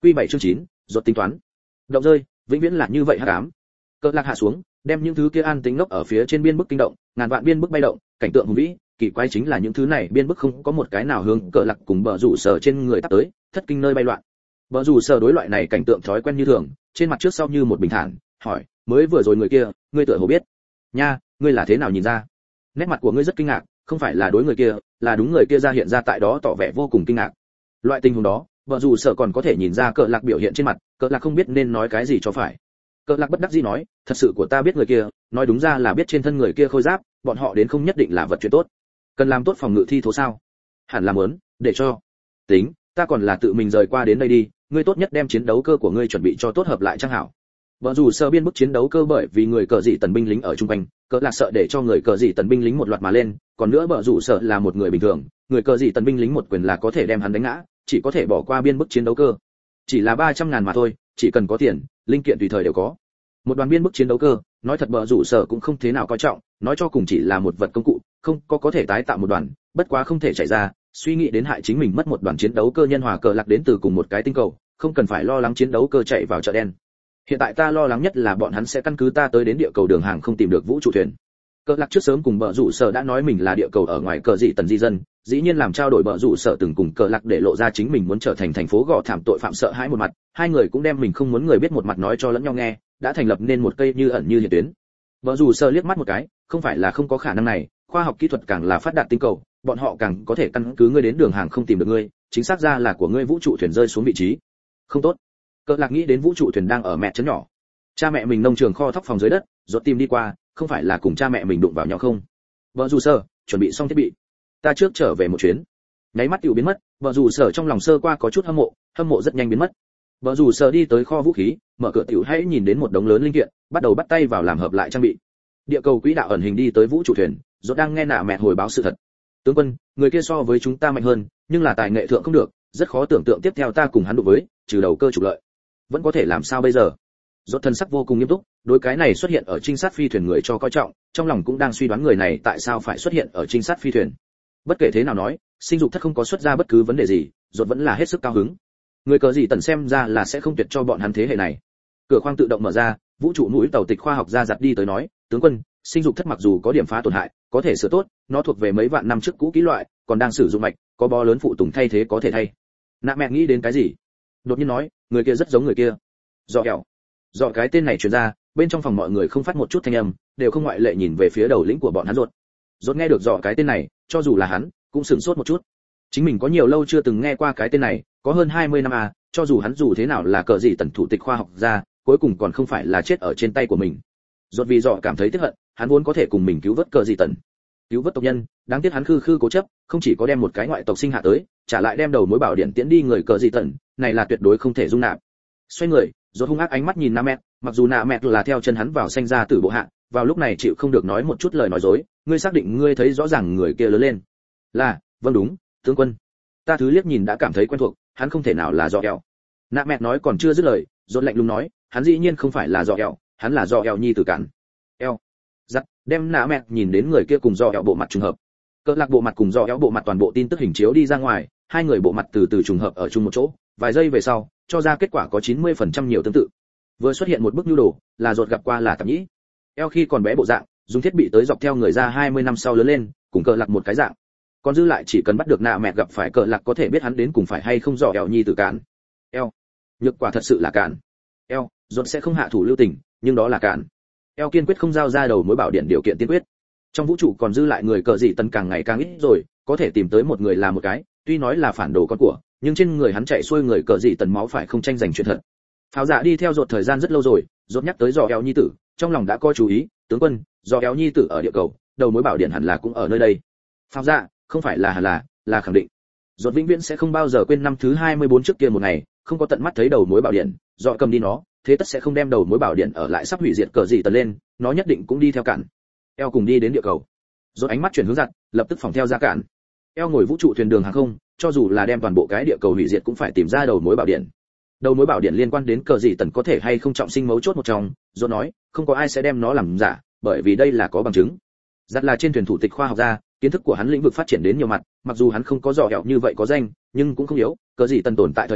Quy 7 chương 9, rốt tính toán. Động rơi, vĩnh viễn là như vậy hắc ám. Cờ lạc hạ xuống, đem những thứ kia an tính ngốc ở phía trên biên bức kinh động, ngàn vạn biên bức bay động, cảnh tượng hùng vĩ, kỳ quái chính là những thứ này biên bức không có một cái nào hướng cờ lạc cùng bờ rủ sở trên người tắp tới, thất kinh nơi bay loạn. Bờ rủ sở đối loại này cảnh tượng thói quen như thường, trên mặt trước sau như một bình thản, hỏi, mới vừa rồi người kia, ngươi tựa hồ biết. Nha, ngươi là thế nào nhìn ra? Nét mặt của ngươi rất kinh ngạc, không phải là đối người kia, là đúng người kia ra hiện ra tại đó tỏ vẻ vô cùng kinh ngạc. Loại tình huống đó, vợ dù sợ còn có thể nhìn ra cờ lạc biểu hiện trên mặt, cờ lạc không biết nên nói cái gì cho phải. Cờ lạc bất đắc dĩ nói, thật sự của ta biết người kia, nói đúng ra là biết trên thân người kia khôi giáp, bọn họ đến không nhất định là vật chuyện tốt. Cần làm tốt phòng ngự thi thố sao? Hẳn là muốn, để cho. Tính, ta còn là tự mình rời qua đến đây đi, ngươi tốt nhất đem chiến đấu cơ của ngươi chuẩn bị cho tốt hợp lại trang hảo. Vợ dù sợ biên bức chiến đấu cơ bởi vì người cờ dị tần binh lính ở trung quanh, cờ lạc sợ để cho người cờ dị tần binh lính một loạt mà lên, còn nữa vợ dù sợ là một người bình thường, người cờ dị tần binh lính một quyền là có thể đem hắn đánh ngã, chỉ có thể bỏ qua biên bức chiến đấu cơ. Chỉ là 300.000 mà thôi, chỉ cần có tiền, linh kiện tùy thời đều có. Một đoàn biên bức chiến đấu cơ, nói thật vợ dù sợ cũng không thế nào coi trọng, nói cho cùng chỉ là một vật công cụ, không có thể tái tạo một đoàn, bất quá không thể chạy ra, suy nghĩ đến hại chính mình mất một đoàn chiến đấu cơ nhân hòa cờ lạc đến từ cùng một cái tinh cầu, không cần phải lo lắng chiến đấu cơ chạy vào chợ đen. Hiện tại ta lo lắng nhất là bọn hắn sẽ căn cứ ta tới đến địa cầu đường hàng không tìm được vũ trụ thuyền. Cờ lạc trước sớm cùng bờ rủ sở đã nói mình là địa cầu ở ngoài cờ dị tần di dân, dĩ nhiên làm trao đổi bờ rủ sở từng cùng cờ lạc để lộ ra chính mình muốn trở thành thành phố gò thảm tội phạm sợ hãi một mặt, hai người cũng đem mình không muốn người biết một mặt nói cho lẫn nhau nghe, đã thành lập nên một cây như ẩn như hiện tuyến. Bờ rủ sở liếc mắt một cái, không phải là không có khả năng này, khoa học kỹ thuật càng là phát đạt tinh cầu, bọn họ càng có thể căn cứ ngươi đến đường hàng không tìm được ngươi, chính xác ra là của ngươi vũ trụ thuyền rơi xuống vị trí. Không tốt. Cờ lạc nghĩ đến vũ trụ thuyền đang ở mẹ trấn nhỏ. Cha mẹ mình nông trường kho thóc phòng dưới đất, rốt tìm đi qua, không phải là cùng cha mẹ mình đụng vào nhau không? Vợ dù sở, chuẩn bị xong thiết bị. Ta trước trở về một chuyến. Nháy mắt tiểu biến mất, vợ dù sở trong lòng sơ qua có chút hâm mộ rất nhanh biến mất. Vợ dù sở đi tới kho vũ khí, mở cửa tiểu hãy nhìn đến một đống lớn linh kiện, bắt đầu bắt tay vào làm hợp lại trang bị. Địa cầu quỹ đạo ẩn hình đi tới vũ trụ thuyền, rốt đang nghe nạ mẹ hồi báo sự thật. Tướng quân, người kia so với chúng ta mạnh hơn, nhưng là tài nghệ thượng không được, rất khó tưởng tượng tiếp theo ta cùng hắn đụng với, trừ đầu cơ trục lợi. Vẫn có thể làm sao bây giờ? Rốt thân sắc vô cùng nghiêm túc, đối cái này xuất hiện ở trinh sát phi thuyền người cho coi trọng, trong lòng cũng đang suy đoán người này tại sao phải xuất hiện ở trinh sát phi thuyền. Bất kể thế nào nói, sinh dục thất không có xuất ra bất cứ vấn đề gì, rốt vẫn là hết sức cao hứng. Người cờ gì tần xem ra là sẽ không tuyệt cho bọn hắn thế hệ này. Cửa khoang tự động mở ra, vũ trụ mũi tàu tịch khoa học gia giặt đi tới nói, tướng quân, sinh dục thất mặc dù có điểm phá tổn hại, có thể sửa tốt, nó thuộc về mấy vạn năm trước cũ kỹ loại, còn đang sử dụng mạch, có bó lớn phụ tùng thay thế có thể thay. Nạ mẹ nghĩ đến cái gì? Đột nhiên nói, người kia rất giống người kia. Dọ kẹo. Dọ cái tên này truyền ra, bên trong phòng mọi người không phát một chút thanh âm, đều không ngoại lệ nhìn về phía đầu lĩnh của bọn hắn rốt. Rốt nghe được dọ cái tên này, cho dù là hắn, cũng sửng sốt một chút. Chính mình có nhiều lâu chưa từng nghe qua cái tên này, có hơn 20 năm à, cho dù hắn dù thế nào là cờ gì tần thủ tịch khoa học gia, cuối cùng còn không phải là chết ở trên tay của mình. Rốt vì dọ cảm thấy tiếc hận, hắn vốn có thể cùng mình cứu vớt cờ gì tần, cứu vớt tộc nhân, đáng tiếc hắn khư cố chấp, không chỉ có đem một cái ngoại tộc sinh hạ tới, trả lại đem đầu mối bảo điện tiễn đi người cờ gì tần, này là tuyệt đối không thể dung nạp. Xoay người, rốt hung ác ánh mắt nhìn Nam mặc dù Nam là theo chân hắn vào sanh ra tử bộ hạ, vào lúc này chịu không được nói một chút lời nói dối, ngươi xác định ngươi thấy rõ ràng người kia lớn lên? Là, vâng đúng, tướng quân. Ta thứ liếc nhìn đã cảm thấy quen thuộc, hắn không thể nào là Dọ Eo. Nam nói còn chưa dứt lời, rốt lạnh lùng nói, hắn dĩ nhiên không phải là Dọ Eo, hắn là Dọ Eo nhi tử cản. Eo. Giắt, đem Nam nhìn đến người kia cùng Dọ Eo bộ mặt trùng hợp. Cỡ lạc bộ mặt cùng Dọ Eo bộ mặt toàn bộ tin tức hình chiếu đi ra ngoài, hai người bộ mặt từ từ trùng hợp ở chung một chỗ, vài giây về sau, cho ra kết quả có 90% nhiều tương tự. Vừa xuất hiện một bức nhu đồ, là rốt gặp qua là Tạp Nhĩ. Eo khi còn bé bộ dạng, dùng thiết bị tới dọc theo người ra 20 năm sau lớn lên, cùng cờ lạc một cái dạng. Còn dư lại chỉ cần bắt được nạ mẹ gặp phải cờ lạc có thể biết hắn đến cùng phải hay không Dọ Eo nhi tử cản. Eo. Nhược quả thật sự là cản. Eo, rốt sẽ không hạ thủ lưu tình, nhưng đó là cản. Eo kiên quyết không giao ra đầu mối bảo điện điều kiện tiên quyết. Trong vũ trụ còn dư lại người cờ dị tần càng ngày càng ít rồi, có thể tìm tới một người là một cái, tuy nói là phản đồ con của, nhưng trên người hắn chạy xuôi người cờ dị tần máu phải không tranh giành chuyện thật. Pháo dạ đi theo rốt thời gian rất lâu rồi, rốt nhắc tới Dọ Eo nhi tử, trong lòng đã có chú ý, tướng quân, Dọ Eo nhi tử ở địa cầu, đầu mối bảo điện hẳn là cũng ở nơi đây. Pháo dạ, không phải là hẳn là khẳng định. Rốt vĩnh viễn sẽ không bao giờ quên năm thứ 24 trước kia một ngày, không có tận mắt thấy đầu mối bảo điện, Dọ cầm đi nó, thế tất sẽ không đem đầu mối bảo điện ở lại sắp hủy diệt cờ dị tần lên, nó nhất định cũng đi theo cản. Eo cùng đi đến địa cầu. Rốt ánh mắt chuyển hướng giặt, lập tức phòng theo ra cản. Eo ngồi vũ trụ thuyền đường hàng không, cho dù là đem toàn bộ cái địa cầu hủy diệt cũng phải tìm ra đầu mối bảo điện. Đầu mối bảo điện liên quan đến cờ dị tần có thể hay không trọng sinh mấu chốt một trong, Rốt nói, không có ai sẽ đem nó làm giả, bởi vì đây là có bằng chứng. Giặt là trên thuyền thủ tịch khoa học gia, kiến thức của hắn lĩnh vực phát triển đến nhiều mặt, mặc dù hắn không có Dọ Eo như vậy có danh, nhưng cũng không yếu, cờ dị tần tồn tại thời điểm,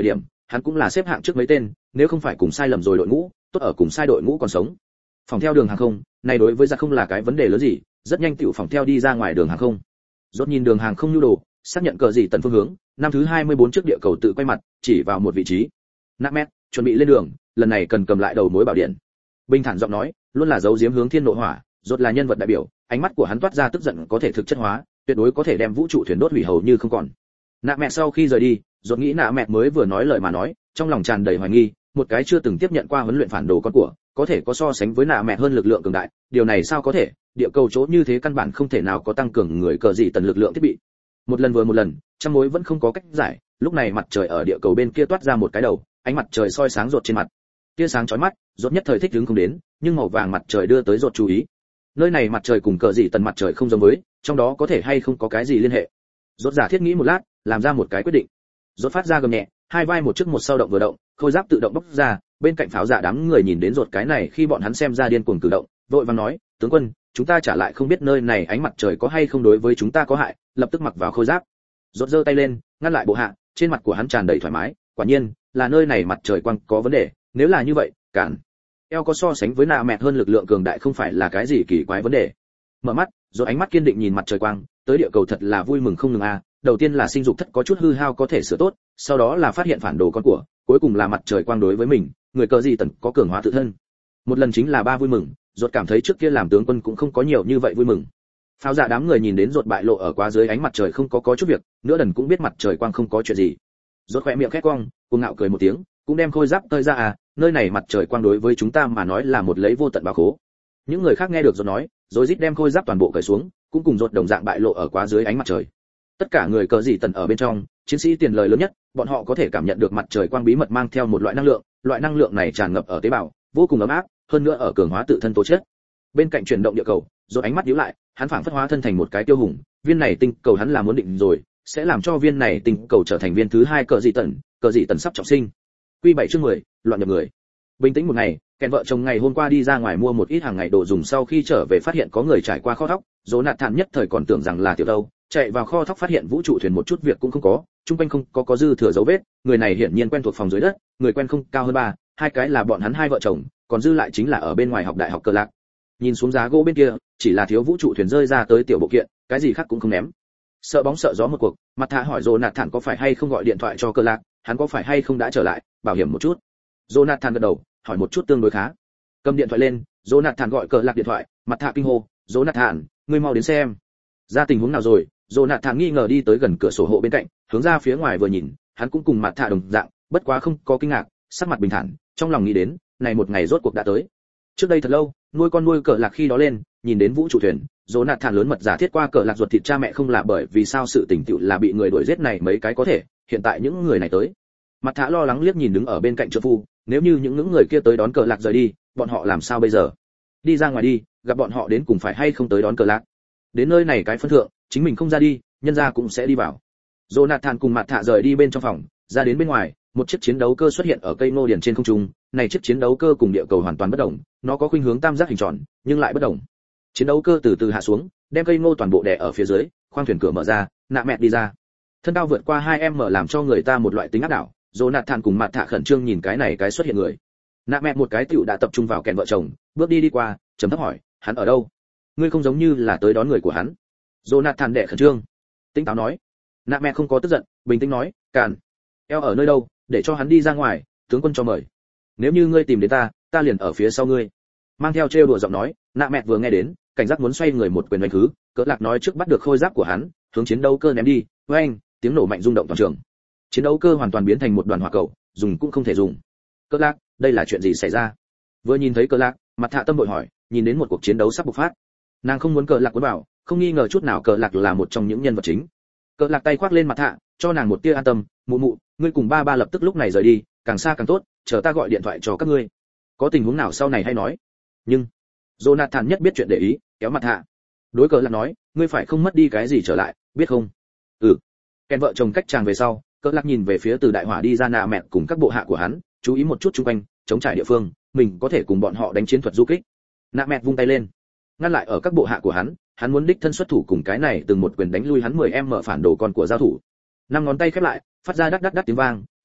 hắn cũng là xếp hạng trước mấy tên, nếu không phải cùng sai lầm rồi đội ngũ, tốt ở cùng sai đội ngũ còn sống. Phòng theo đường hàng không, này đối với giặc không là cái vấn đề lớn gì, rất nhanh tiểu phòng theo đi ra ngoài đường hàng không. Rốt nhìn đường hàng không nhu đồ, xác nhận cờ gì tần phương hướng, năm thứ 24 trước địa cầu tự quay mặt, chỉ vào một vị trí. Namet, chuẩn bị lên đường, lần này cần cầm lại đầu mối bảo điện. Bình thản giọng nói, luôn là giấu giếm hướng thiên nội hỏa, Rốt là nhân vật đại biểu, ánh mắt của hắn toát ra tức giận có thể thực chất hóa, tuyệt đối có thể đem vũ trụ thuyền đốt hủy hầu như không còn. Namet sau khi rời đi, Rốt nghĩ Namet mới vừa nói lời mà nói, trong lòng tràn đầy hoài nghi, một cái chưa từng tiếp nhận qua huấn luyện phản đồ con của, có thể có so sánh với Namet hơn lực lượng cường đại, điều này sao có thể? Địa cầu chỗ như thế căn bản không thể nào có tăng cường người cờ gì tần lực lượng thiết bị. Một lần vừa một lần, trăm mối vẫn không có cách giải, lúc này mặt trời ở địa cầu bên kia toát ra một cái đầu, ánh mặt trời soi sáng Rốt trên mặt. Tia sáng chói mắt, Rốt nhất thời thích hứng không đến, nhưng màu vàng mặt trời đưa tới Rốt chú ý. Nơi này mặt trời cùng cờ gì tần mặt trời không giống với, trong đó có thể hay không có cái gì liên hệ. Rốt giả thiết nghĩ một lát, làm ra một cái quyết định. Rốt phát ra gầm nhẹ, hai vai một trước một sau động vừa động, khôi giáp tự động bốc ra, bên cạnh pháo giả đám người nhìn đến Rốt cái này khi bọn hắn xem ra điên cuồng cử động, vội vàng nói, tướng quân, chúng ta trả lại không biết nơi này ánh mặt trời có hay không đối với chúng ta có hại, lập tức mặc vào khôi giáp. Rốt giơ tay lên, ngăn lại bộ hạ, trên mặt của hắn tràn đầy thoải mái, quả nhiên là nơi này mặt trời quang có vấn đề, nếu là như vậy, cản. Eo có so sánh với Namet hơn lực lượng cường đại không phải là cái gì kỳ quái vấn đề. Mở mắt, Rốt ánh mắt kiên định nhìn mặt trời quang, tới địa cầu thật là vui mừng không ngừng a. Đầu tiên là sinh dục thất có chút hư hao có thể sửa tốt, sau đó là phát hiện phản đồ con của, cuối cùng là mặt trời quang đối với mình, người cờ gì tần có cường hóa tự thân. Một lần chính là ba vui mừng, Rốt cảm thấy trước kia làm tướng quân cũng không có nhiều như vậy vui mừng. Pháo giả đám người nhìn đến Rốt bại lộ ở quá dưới ánh mặt trời không có chút việc, nữa đần cũng biết mặt trời quang không có chuyện gì. Rốt khẽ miệng khẽ cong, cuồng ngạo cười một tiếng, cũng đem khôi giáp tơi ra à, nơi này mặt trời quang đối với chúng ta mà nói là một lấy vô tận bảo khố. Những người khác nghe được Rốt nói, rồi rít đem khôi giáp toàn bộ cởi xuống, cũng cùng Rốt đồng dạng bại lộ ở quá dưới ánh mặt trời. Tất cả người cờ gì tần ở bên trong, chiến sĩ tiền lời lớn nhất, bọn họ có thể cảm nhận được mặt trời quang bí mật mang theo một loại năng lượng này tràn ngập ở tế bào, vô cùng ấm áp, hơn nữa ở cường hóa tự thân tố chất. Bên cạnh chuyển động địa cầu, Rốt ánh mắt nhíu lại, hắn phảng phất hóa thân thành một cái tiêu hùng, viên này tinh cầu hắn là muốn định rồi, sẽ làm cho viên này tinh cầu trở thành viên thứ hai cờ dị tần sắp trọng sinh. Quy 7 chương 10, loạn nhập người. Bình tĩnh một ngày, Kèn vợ chồng ngày hôm qua đi ra ngoài mua một ít hàng ngày đồ dùng sau khi trở về phát hiện có người trải qua kho thóc, Jonathan nhất thời còn tưởng rằng là tiểu đâu, chạy vào kho thóc phát hiện vũ trụ thuyền một chút việc cũng không có, trung quanh không có dư thừa dấu vết, người này hiển nhiên quen thuộc phòng dưới đất, người quen không cao hơn ba, hai cái là bọn hắn hai vợ chồng, còn dư lại chính là ở bên ngoài học đại học Cơ Lạc. Nhìn xuống giá gỗ bên kia, chỉ là thiếu vũ trụ thuyền rơi ra tới tiểu bộ kiện, cái gì khác cũng không ném. Sợ bóng sợ gió một cuộc, mặt thả hỏi Jonathan có phải hay không gọi điện thoại cho Cơ Lạc, hắn có phải hay không đã trở lại, bảo hiểm một chút. Jonathan gật đầu, hỏi một chút tương đối khá. Cầm điện thoại lên, Jonathan gọi Cơ Lạc điện thoại, mặt thả kinh hô, Jonathan, ngươi mau đến xem. Ra tình huống nào rồi? Jonathan nghi ngờ đi tới gần cửa sổ hộ bên cạnh, hướng ra phía ngoài vừa nhìn, hắn cũng cùng mặt thả đồng dạng, bất quá không có kinh ngạc, sắc mặt bình thản, trong lòng nghĩ đến, này một ngày rốt cuộc đã tới. Trước đây thật lâu, nuôi con nuôi Cơ Lạc khi đó lên, nhìn đến vũ trụ thuyền, Jonathan lớn mật giả thiết qua Cơ Lạc ruột thịt cha mẹ không là bởi vì sao sự tình tựu là bị người đuổi giết này mấy cái có thể, hiện tại những người này tới. Mặt thả lo lắng liếc nhìn đứng ở bên cạnh trợ phu, nếu như những người kia tới đón Cơ Lạc rời đi, bọn họ làm sao bây giờ? Đi ra ngoài đi, gặp bọn họ đến cùng phải hay không tới đón Cơ Lạc. Đến nơi này cái phân thượng, chính mình không ra đi, nhân gia cũng sẽ đi vào. Jonathan cùng mặt thả rời đi bên trong phòng, ra đến bên ngoài, một chiếc chiến đấu cơ xuất hiện ở cây ngô điền trên không trung, này chiếc chiến đấu cơ cùng địa cầu hoàn toàn bất động, nó có khuynh hướng tam giác hình tròn, nhưng lại bất động. Chiến đấu cơ từ từ hạ xuống, đem cây ngô toàn bộ đè ở phía dưới, khoang thuyền cửa mở ra, Namet đi ra. Thân cao vượt qua 2m làm cho người ta một loại tính áp đảo, Jonathan cùng mặt thả khẩn trương nhìn cái này cái xuất hiện người. Namet một cái tiểu đã tập trung vào kèn vợ chồng, bước đi qua, trầm thấp hỏi, hắn ở đâu? Ngươi không giống như là tới đón người của hắn. Jonathan đệ khẩn trương, tinh táo nói. Namet không có tức giận, bình tĩnh nói, càn. Eo ở nơi đâu, để cho hắn đi ra ngoài, tướng quân cho mời. Nếu như ngươi tìm đến ta liền ở phía sau ngươi. Mang theo trêu đùa giọng nói, Namet vừa nghe đến, cảnh giác muốn xoay người một quyền đánh khứ, Cỡ Lạc nói trước bắt được khôi giáp của hắn, hướng chiến đấu cơ ném đi, oeng, tiếng nổ mạnh rung động toàn trường. Chiến đấu cơ hoàn toàn biến thành một đoàn hỏa cầu, dùng cũng không thể dùng. Cỡ Lạc, đây là chuyện gì xảy ra? Vừa nhìn thấy Cỡ Lạc, mặt thạ tâm bội hỏi, nhìn đến một cuộc chiến đấu sắp bộc phát. Nàng không muốn Cỡ Lạc cuốn vào, không nghi ngờ chút nào Cỡ Lạc là một trong những nhân vật chính. Cỡ Lạc tay khoác lên mặt thạ, cho nàng một tia an tâm, mụ mụ, ngươi cùng ba lập tức lúc này rời đi, càng xa càng tốt, chờ ta gọi điện thoại cho các ngươi. Có tình huống nào sau này hay nói. Nhưng Jonathan nhất biết chuyện để ý, kéo mặt hạ. Đối Cỡ Lạc nói, ngươi phải không mất đi cái gì trở lại, biết không? Ừ. Kèn vợ chồng cách chàng về sau, Cỡ Lạc nhìn về phía từ đại hỏa đi ra Namet cùng các bộ hạ của hắn, chú ý một chút xung quanh, chống trải địa phương, mình có thể cùng bọn họ đánh chiến thuật du kích. Namet vung tay lên, ngăn lại ở các bộ hạ của hắn muốn đích thân xuất thủ cùng cái này từng một quyền đánh lui hắn 10m phản đồ con của giao thủ. Năm ngón tay khép lại, phát ra đắc đắc đắc tiếng vang,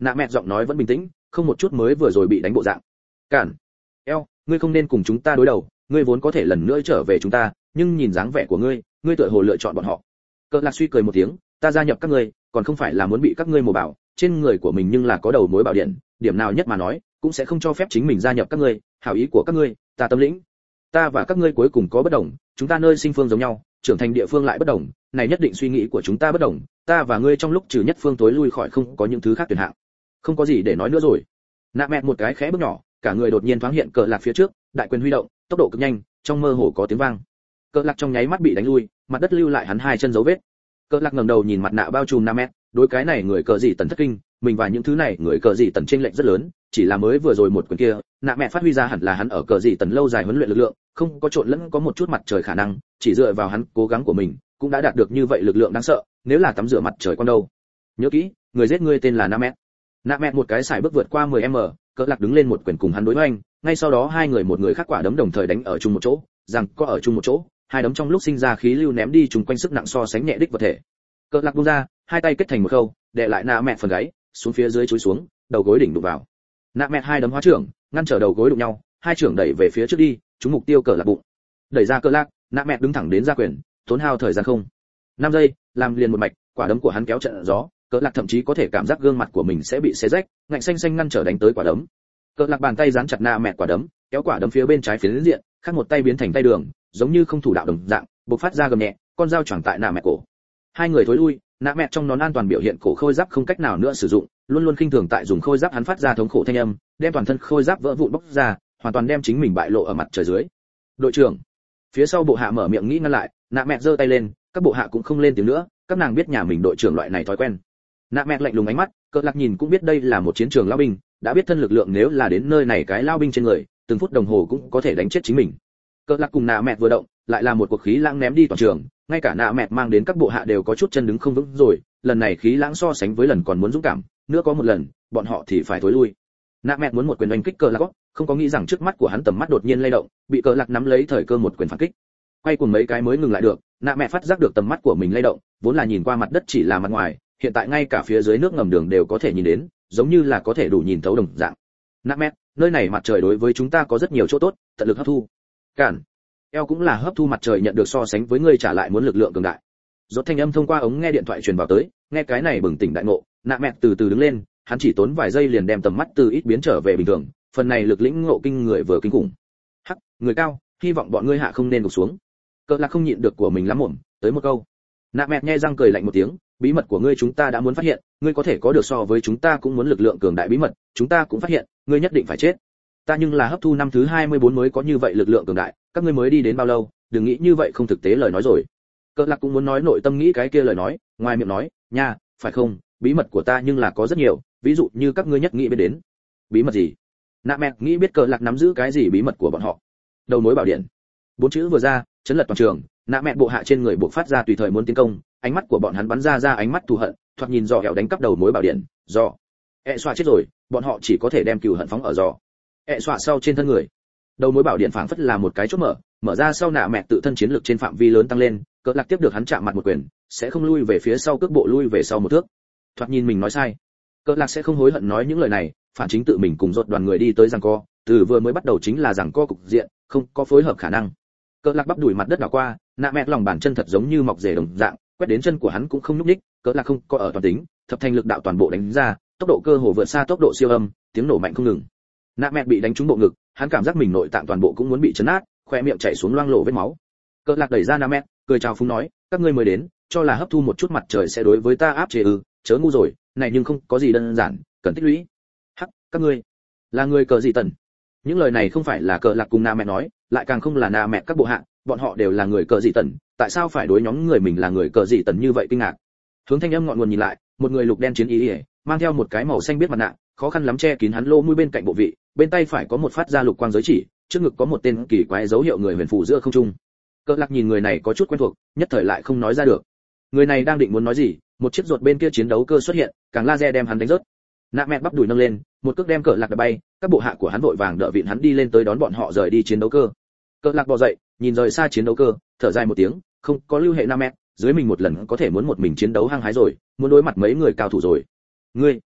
Nạ mẹ giọng nói vẫn bình tĩnh, không một chút mới vừa rồi bị đánh bộ dạng. Cản. Eo, ngươi không nên cùng chúng ta đối đầu, ngươi vốn có thể lần nữa trở về chúng ta, nhưng nhìn dáng vẻ của ngươi, ngươi tựa hồ lựa chọn bọn họ. Cờ Lạc suy cười một tiếng, ta gia nhập các ngươi, còn không phải là muốn bị các ngươi mổ bảo, trên người của mình nhưng là có đầu mối bảo điện, điểm nào nhất mà nói, cũng sẽ không cho phép chính mình gia nhập các ngươi, hảo ý của các ngươi, ta tâm lĩnh. Ta và các ngươi cuối cùng có bất đồng, chúng ta nơi sinh phương giống nhau, trưởng thành địa phương lại bất đồng, này nhất định suy nghĩ của chúng ta bất đồng, ta và ngươi trong lúc trừ nhất phương tối lui khỏi không có những thứ khác tuyệt hạng. Không có gì để nói nữa rồi. Nạ mẹ một cái khẽ bước nhỏ, cả người đột nhiên thoáng hiện Cờ Lạc phía trước, đại quyền huy động, tốc độ cực nhanh, trong mơ hồ có tiếng vang. Cờ Lạc trong nháy mắt bị đánh lui, mặt đất lưu lại hắn hai chân dấu vết. Cờ Lạc ngẩng đầu nhìn mặt nạ bao trùm Nạ mẹ, đối cái này người cờ gì tần thất kinh, mình và những thứ này người cờ gì tần chênh lệch rất lớn, chỉ là mới vừa rồi một quyền kia, Nạ mẹ phát huy ra hẳn là hắn ở cờ gì tần lâu dài huấn luyện lực lượng, không có trộn lẫn có một chút mặt trời khả năng, chỉ dựa vào hắn cố gắng của mình, cũng đã đạt được như vậy lực lượng đáng sợ, nếu là tắm rửa mặt trời con đâu. Nhớ kỹ, người giết ngươi tên là Nạ mẹ. Nạ mẹ một cái sải bước vượt qua 10m, Cờ Lạc đứng lên một quyền cùng hắn đối hoành, ngay sau đó hai người một người khác quả đấm đồng thời đánh ở chung một chỗ, rằng có ở chung một chỗ, hai đấm trong lúc sinh ra khí lưu ném đi chung quanh sức nặng so sánh nhẹ đích vật thể. Cờ Lạc buông ra, hai tay kết thành một khâu, đè lại Nạ mẹ phần gáy, xuống phía dưới chúi xuống, đầu gối đỉnh đụng vào. Nạ mẹ hai đấm hóa trưởng, ngăn trở đầu gối đụng nhau, hai trưởng đẩy về phía trước đi, trúng mục tiêu Cờ Lạc bụng. Đẩy ra Cờ Lạc, Nạ mẹ đứng thẳng đến ra quyền, tốn hao thời gian không 5 giây, làm liền một mạch, quả đấm của hắn kéo trận gió, Cờ Lạc thậm chí có thể cảm giác gương mặt của mình sẽ bị xé rách, ngạnh xanh xanh ngăn trở đánh tới quả đấm. Cờ Lạc bàn tay dán chặt Nạ mẹ quả đấm, kéo quả đấm phía bên trái phiến diện, khác một tay biến thành tay đường, giống như không thủ đạo đồng dạng, bộc phát ra gầm nhẹ, con dao choảng tại Nạ mẹ cổ. Hai người thối lui, Nạ mẹ trong nón an toàn biểu hiện cổ khôi giáp không cách nào nữa sử dụng, luôn luôn khinh thường tại dùng khôi giáp hắn phát ra thống khổ thanh âm, đem toàn thân khôi giáp vỡ vụn bóc ra, hoàn toàn đem chính mình bại lộ ở mặt trời dưới. Đội trưởng, phía sau bộ hạ mở miệng nghĩ ngăn lại, Nạ mẹ giơ tay lên, các bộ hạ cũng không lên tiếng nữa, các nàng biết nhà mình đội trưởng loại này thói quen. Nạ mẹ lạnh lùng ánh mắt, Cờ Lạc nhìn cũng biết đây là một chiến trường lao binh, đã biết thân lực lượng nếu là đến nơi này cái lao binh trên người, từng phút đồng hồ cũng có thể đánh chết chính mình. Cờ Lạc cùng Nạ mẹ vừa động, lại là một cuộc khí lãng ném đi toàn trường, ngay cả Nạ mẹ mang đến các bộ hạ đều có chút chân đứng không vững rồi, lần này khí lãng so sánh với lần còn muốn dũng cảm, nữa có một lần, bọn họ thì phải thối lui. Nạ mẹ muốn một quyền đánh kích Cờ Lạc, không có nghĩ rằng trước mắt của hắn tầm mắt đột nhiên lay động, bị Cờ Lạc nắm lấy thời cơ một quyền phản kích. Quay cuồng mấy cái mới ngừng lại được, Nạ mẹ phát giác được tầm mắt của mình lay động, vốn là nhìn qua mặt đất chỉ là mặt ngoài, hiện tại ngay cả phía dưới nước ngầm đường đều có thể nhìn đến, giống như là có thể đủ nhìn thấu đồng dạng. Nạ mẹ, nơi này mặt trời đối với chúng ta có rất nhiều chỗ tốt, tận lực hấp thu. Cản. Eo cũng là hấp thu mặt trời nhận được so sánh với ngươi trả lại muốn lực lượng cường đại. Rốt thanh âm thông qua ống nghe điện thoại truyền vào tới, nghe cái này bừng tỉnh đại ngộ, Nạ mẹ từ từ đứng lên, hắn chỉ tốn vài giây liền đem tầm mắt từ ít biến trở về bình thường, phần này lực lĩnh ngộ kinh người vừa kinh khủng. Hắc, người cao, hy vọng bọn ngươi hạ không nên gục xuống. Cờ Lạc không nhịn được của mình lắm mồm, tới một câu. Nạ mẹ nhe răng cười lạnh một tiếng, bí mật của ngươi chúng ta đã muốn phát hiện, ngươi có thể có được so với chúng ta cũng muốn lực lượng cường đại bí mật, chúng ta cũng phát hiện, ngươi nhất định phải chết. Ta nhưng là hấp thu năm thứ 24 mới có như vậy lực lượng cường đại, các ngươi mới đi đến bao lâu, đừng nghĩ như vậy không thực tế lời nói rồi. Cờ Lạc cũng muốn nói nội tâm nghĩ cái kia lời nói, ngoài miệng nói, nha, phải không, bí mật của ta nhưng là có rất nhiều, ví dụ như các ngươi nhất nghĩ biết đến. Bí mật gì? Nạ mẹ nghĩ biết Cờ Lạc nắm giữ cái gì bí mật của bọn họ. Đầu mối bảo điện. 4 chữ vừa ra, chấn lật toàn trường, Nạ mẹ bộ hạ trên người buộc phát ra tùy thời muốn tiến công, ánh mắt của bọn hắn bắn ra ánh mắt thù hận, thoạt nhìn dò hẻo đánh cắp đầu mối bảo điện, dò. Xoa chết rồi, bọn họ chỉ có thể đem cừu hận phóng ở dò. Xoa sau trên thân người. Đầu mối bảo điện phảng phất là một cái chốt mở ra sau Nạ mẹ tự thân chiến lực trên phạm vi lớn tăng lên, Cờ Lạc tiếp được hắn chạm mặt một quyền, sẽ không lui về phía sau cước bộ lui về sau một thước. Thoạt nhìn mình nói sai. Cờ Lạc sẽ không hối hận nói những lời này, phản chính tự mình cùng rốt đoàn người đi tới giằng co, từ vừa mới bắt đầu chính là giằng co cục diện, không có phối hợp khả năng. Cờ Lạc bắp đùi mặt đất đảo qua, Nạ mẹ lòng bàn chân thật giống như mọc rể đồng dạng, quét đến chân của hắn cũng không nhúc nhích, Cờ Lạc không có ở toàn tính, thập thành lực đạo toàn bộ đánh ra, tốc độ cơ hồ vượt xa tốc độ siêu âm, tiếng nổ mạnh không ngừng. Nạ mẹ bị đánh trúng bộ ngực, hắn cảm giác mình nội tạng toàn bộ cũng muốn bị chấn nát, khóe miệng chảy xuống loang lổ vết máu. Cờ Lạc đẩy ra Nạ mẹ, cười chào phúng nói, các ngươi mới đến, cho là hấp thu một chút mặt trời sẽ đối với ta áp chế ư? Chớ ngu rồi, này nhưng không có gì đơn giản, cần tích lũy. Hắc, các ngươi là người cờ gì tần? Những lời này không phải là Cờ Lạc cùng Nạ mẹ nói, lại càng không là Nạ mẹ các bộ hạ, bọn họ đều là người cờ dị tần, tại sao phải đối nhóm người mình là người cờ dị tần như vậy kinh ngạc. Hướng thanh âm ngọn nguồn nhìn lại, một người lục đen chiến y, mang theo một cái màu xanh biết mặt nạ, khó khăn lắm che kín hắn lỗ mũi bên cạnh bộ vị, bên tay phải có một phát ra lục quang giới chỉ, trước ngực có một tên kỳ quái dấu hiệu người huyền phù giữa không trung. Cờ Lạc nhìn người này có chút quen thuộc, nhất thời lại không nói ra được. Người này đang định muốn nói gì, một chiếc ruột bên kia chiến đấu cơ xuất hiện, càng laser đem hắn đánh rớt. Nạ mẹ bắp đùi nâng lên, một cước đem Cờ Lạc đập bay, các bộ hạ của hắn vội vàng đỡ vịn hắn đi lên tới đón bọn họ rời đi chiến đấu cơ. Cờ Lạc bò dậy, nhìn rời xa chiến đấu cơ, thở dài một tiếng, không có lưu hệ Nạ mẹ, dưới mình một lần có thể muốn một mình chiến đấu hăng hái rồi, muốn đối mặt mấy người cao thủ rồi.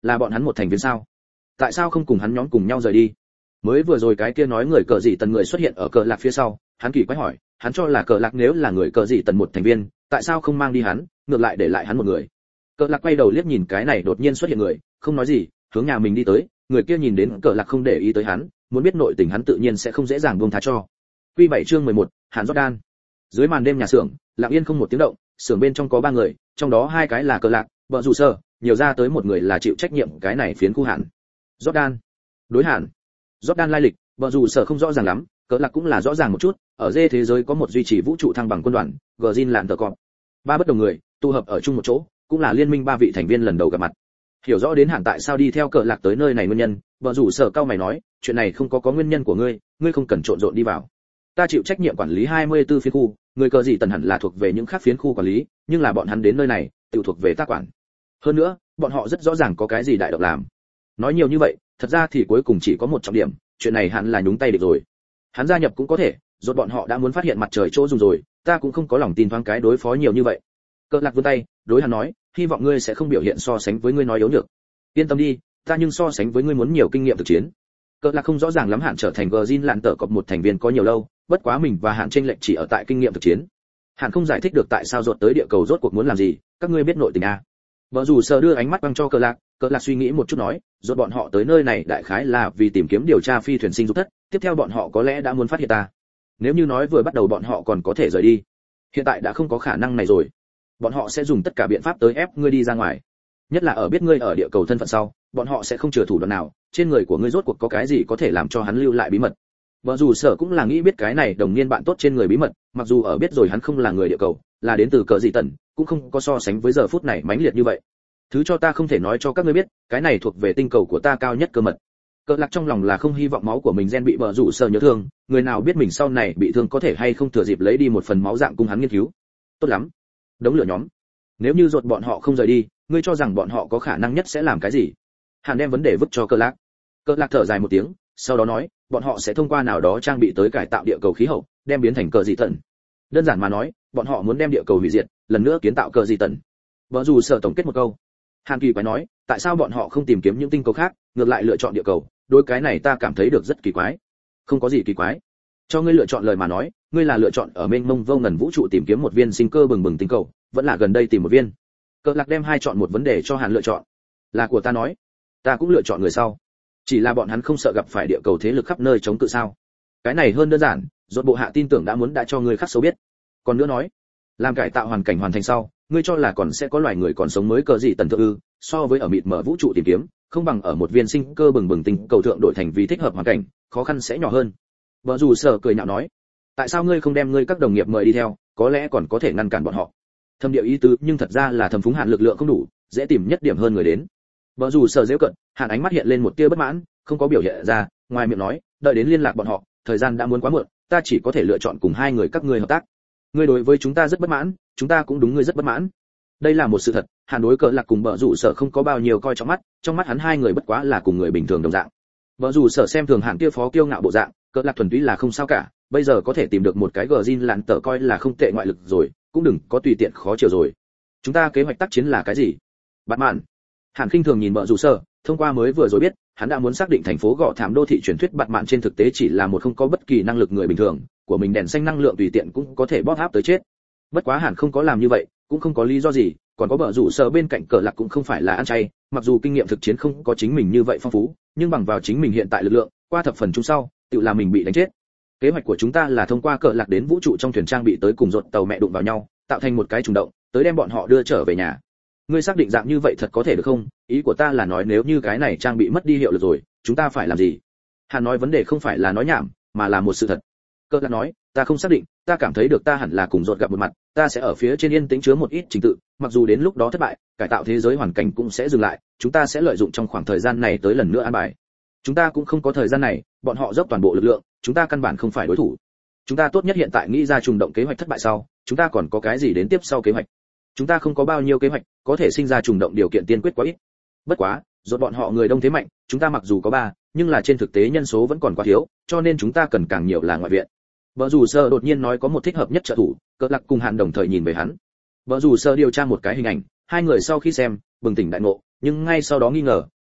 Là bọn hắn một thành viên sao? Tại sao không cùng hắn nhóm cùng nhau rời đi? Mới vừa rồi cái kia nói người cờ dị tần người xuất hiện ở cờ lạc phía sau, hắn kỳ quái hỏi, hắn cho là cờ lạc nếu là người cờ dị tần một thành viên, tại sao không mang đi hắn, ngược lại để lại hắn một người? Cờ lạc quay đầu liếc nhìn cái này đột nhiên xuất hiện người, không nói gì, hướng nhà mình đi tới. Người kia nhìn đến cờ lạc không để ý tới hắn, muốn biết nội tình hắn tự nhiên sẽ không dễ dàng buông tha cho. Quy 7 chương 11, Hàn Jordan. Dưới màn đêm nhà xưởng, lặng yên không một tiếng động, xưởng bên trong có 3 người, trong đó 2 cái là cờ lạc, vợ rủ sơ, nhiều ra tới một người là chịu trách nhiệm cái này phiến khu Hàn. Jordan. Đối Hàn. Jordan lai lịch, vợ rủ sơ không rõ ràng lắm, cờ lạc cũng là rõ ràng một chút, ở dê thế giới có một duy trì vũ trụ thăng bằng quân đoàn, Gjin lạn tờ cọp. 3 bất đồng người, tụ hợp ở chung một chỗ, cũng là liên minh 3 vị thành viên lần đầu gặp mặt. Hiểu rõ đến Hàn tại sao đi theo cờ lạc tới nơi này nguyên nhân, vợ rủ sở cao mày nói, chuyện này không có nguyên nhân của ngươi, ngươi không cần trộn rộn đi vào. Ta chịu trách nhiệm quản lý 24 phiến khu, người cờ gì tần hẳn là thuộc về những khác phiến khu quản lý, nhưng là bọn hắn đến nơi này, tự thuộc về ta quản. Hơn nữa, bọn họ rất rõ ràng có cái gì đại động làm. Nói nhiều như vậy, thật ra thì cuối cùng chỉ có một trọng điểm, chuyện này hẳn là nhúng tay được rồi. Hắn gia nhập cũng có thể, rốt bọn họ đã muốn phát hiện mặt trời chỗ dùng rồi, ta cũng không có lòng tin thoáng cái đối phó nhiều như vậy. Cờ lạc vươn tay, đối hắn nói, hy vọng ngươi sẽ không biểu hiện so sánh với ngươi nói yếu nhược. Yên tâm đi, ta nhưng so sánh với ngươi muốn nhiều kinh nghiệm thực chiến. Cờ lạc không rõ ràng lắm Hạn trở thành Gjin lạn tờ cọp một thành viên có nhiều lâu, bất quá mình và Hạn chênh lệch chỉ ở tại kinh nghiệm thực chiến. Hạn không giải thích được tại sao rốt tới địa cầu rốt cuộc muốn làm gì, các ngươi biết nội tình à? Vợ dù sờ đưa ánh mắt băng cho Cờ lạc suy nghĩ một chút nói, rốt bọn họ tới nơi này đại khái là vì tìm kiếm điều tra phi thuyền sinh dục thất, tiếp theo bọn họ có lẽ đã muốn phát hiện ta. Nếu như nói vừa bắt đầu bọn họ còn có thể rời đi, hiện tại đã không có khả năng này rồi. Bọn họ sẽ dùng tất cả biện pháp tới ép ngươi đi ra ngoài. Nhất là ở biết ngươi ở địa cầu thân phận sau, bọn họ sẽ không chừa thủ đoạn nào, trên người của ngươi rốt cuộc có cái gì có thể làm cho hắn lưu lại bí mật. Vợ dù sở cũng là nghĩ biết cái này đồng niên bạn tốt trên người bí mật, mặc dù ở biết rồi hắn không là người địa cầu, là đến từ cờ dị tần, cũng không có so sánh với giờ phút này mãnh liệt như vậy. Thứ cho ta không thể nói cho các ngươi biết, cái này thuộc về tinh cầu của ta cao nhất cơ mật. Cờ lạc trong lòng là không hy vọng máu của mình gen bị vợ rủ sở nhớ thương, người nào biết mình sau này bị thương có thể hay không thừa dịp lấy đi một phần máu dạng cùng hắn nghiên cứu. Tốt lắm. Đống lửa nhóm. Nếu như ruột bọn họ không rời đi, ngươi cho rằng bọn họ có khả năng nhất sẽ làm cái gì? Hàn đem vấn đề vứt cho Cờ lạc. Cờ lạc thở dài một tiếng, sau đó nói, bọn họ sẽ thông qua nào đó trang bị tới cải tạo địa cầu khí hậu, đem biến thành cờ dị tần. Đơn giản mà nói, bọn họ muốn đem địa cầu hủy diệt, lần nữa kiến tạo cờ dị tần. Vợ dù sở tổng kết một câu. Hàn kỳ quái nói, tại sao bọn họ không tìm kiếm những tinh cầu khác, ngược lại lựa chọn địa cầu? Đối cái này ta cảm thấy được rất kỳ quái. Không có gì kỳ quái. Cho ngươi lựa chọn lời mà nói, ngươi là lựa chọn ở mênh mông vô ngần vũ trụ tìm kiếm một viên sinh cơ bừng bừng tinh cầu, vẫn là gần đây tìm một viên. Cờ lạc đem 2 chọn một vấn đề cho Hàn lựa chọn. Là của ta nói, ta cũng lựa chọn người sau. Chỉ là bọn hắn không sợ gặp phải địa cầu thế lực khắp nơi chống cự sao? Cái này hơn đơn giản, rốt bộ hạ tin tưởng đã cho ngươi khắc sâu biết. Còn nữa nói, làm cải tạo hoàn cảnh hoàn thành sau, ngươi cho là còn sẽ có loài người còn sống mới cờ gì tần thượng ư? So với ở mịt mở vũ trụ tìm kiếm, không bằng ở một viên sinh cơ bừng bừng tinh cầu thượng đổi thành vì thích hợp hoàn cảnh, khó khăn sẽ nhỏ hơn. Vợ dù sở cười nhạo nói, tại sao ngươi không đem ngươi các đồng nghiệp mời đi theo, có lẽ còn có thể ngăn cản bọn họ. Thâm địa ý tứ, nhưng thật ra là thầm phúng Hàn lực lượng không đủ, dễ tìm nhất điểm hơn người đến. Vợ dù sở giễu cận, Hàn ánh mắt hiện lên một tia bất mãn, không có biểu hiện ra, ngoài miệng nói, đợi đến liên lạc bọn họ, thời gian đã muốn quá muộn, ta chỉ có thể lựa chọn cùng 2 người các ngươi hợp tác. Ngươi đối với chúng ta rất bất mãn, chúng ta cũng đúng ngươi rất bất mãn. Đây là một sự thật, Hàn đối Cờ lạc cùng Vợ dù sở không có bao nhiêu coi trong mắt hắn 2 người bất quá là cùng người bình thường đồng dạng. Vợ dù sở xem thường Hàn kia phó kiêu ngạo bộ dạng, Cờ lạc thuần túy là không sao cả, bây giờ có thể tìm được một cái Gjin lạn tờ coi là không tệ ngoại lực rồi, cũng đừng có tùy tiện khó chiều rồi. Chúng ta kế hoạch tác chiến là cái gì? Bắt mạn. Hàn khinh thường nhìn Vợ dù sở, thông qua mới vừa rồi biết, hắn đã muốn xác định thành phố Gọ Thảm đô thị truyền thuyết Bạt Mạn trên thực tế chỉ là một không có bất kỳ năng lực người bình thường, của mình đèn xanh năng lượng tùy tiện cũng có thể bóp áp tới chết. Bất quá Hàn không có làm như vậy, cũng không có lý do gì, còn có Bợ rủ sở bên cạnh Cờ lạc cũng không phải là ăn chay, mặc dù kinh nghiệm thực chiến không có chính mình như vậy phong phú, nhưng bằng vào chính mình hiện tại lực lượng, qua thập phần chung sau, tự làm mình bị đánh chết. Kế hoạch của chúng ta là thông qua Cờ lạc đến vũ trụ trong thuyền trang bị tới cùng rốt tàu mẹ đụng vào nhau, tạo thành một cái trùng động, tới đem bọn họ đưa trở về nhà. Ngươi xác định dạng như vậy thật có thể được không? Ý của ta là nói nếu như cái này trang bị mất đi hiệu lực rồi, chúng ta phải làm gì? Hàn nói vấn đề không phải là nói nhảm, mà là một sự thật. Cờ lạc nói, ta không xác định, ta cảm thấy được ta hẳn là cùng rốt gặp một mặt, ta sẽ ở phía trên yên tĩnh chứa một ít trình tự, mặc dù đến lúc đó thất bại, cải tạo thế giới hoàn cảnh cũng sẽ dừng lại, chúng ta sẽ lợi dụng trong khoảng thời gian này tới lần nữa an bài. Chúng ta cũng không có thời gian này, bọn họ dốc toàn bộ lực lượng, chúng ta căn bản không phải đối thủ. Chúng ta tốt nhất hiện tại nghĩ ra trùng động kế hoạch thất bại sau, chúng ta còn có cái gì đến tiếp sau kế hoạch? Chúng ta không có bao nhiêu kế hoạch, có thể sinh ra trùng động điều kiện tiên quyết quá ít. Bất quá, rốt bọn họ người đông thế mạnh, chúng ta mặc dù có 3, nhưng là trên thực tế nhân số vẫn còn quá thiếu, cho nên chúng ta cần càng nhiều là ngoại viện. Vợ dù sơ đột nhiên nói có một thích hợp nhất trợ thủ, Cờ lạc cùng Hàn đồng thời nhìn về hắn. Vợ dù sơ điều tra một cái hình ảnh, 2 người sau khi xem, bừng tỉnh đại ngộ, nhưng ngay sau đó nghi ngờ,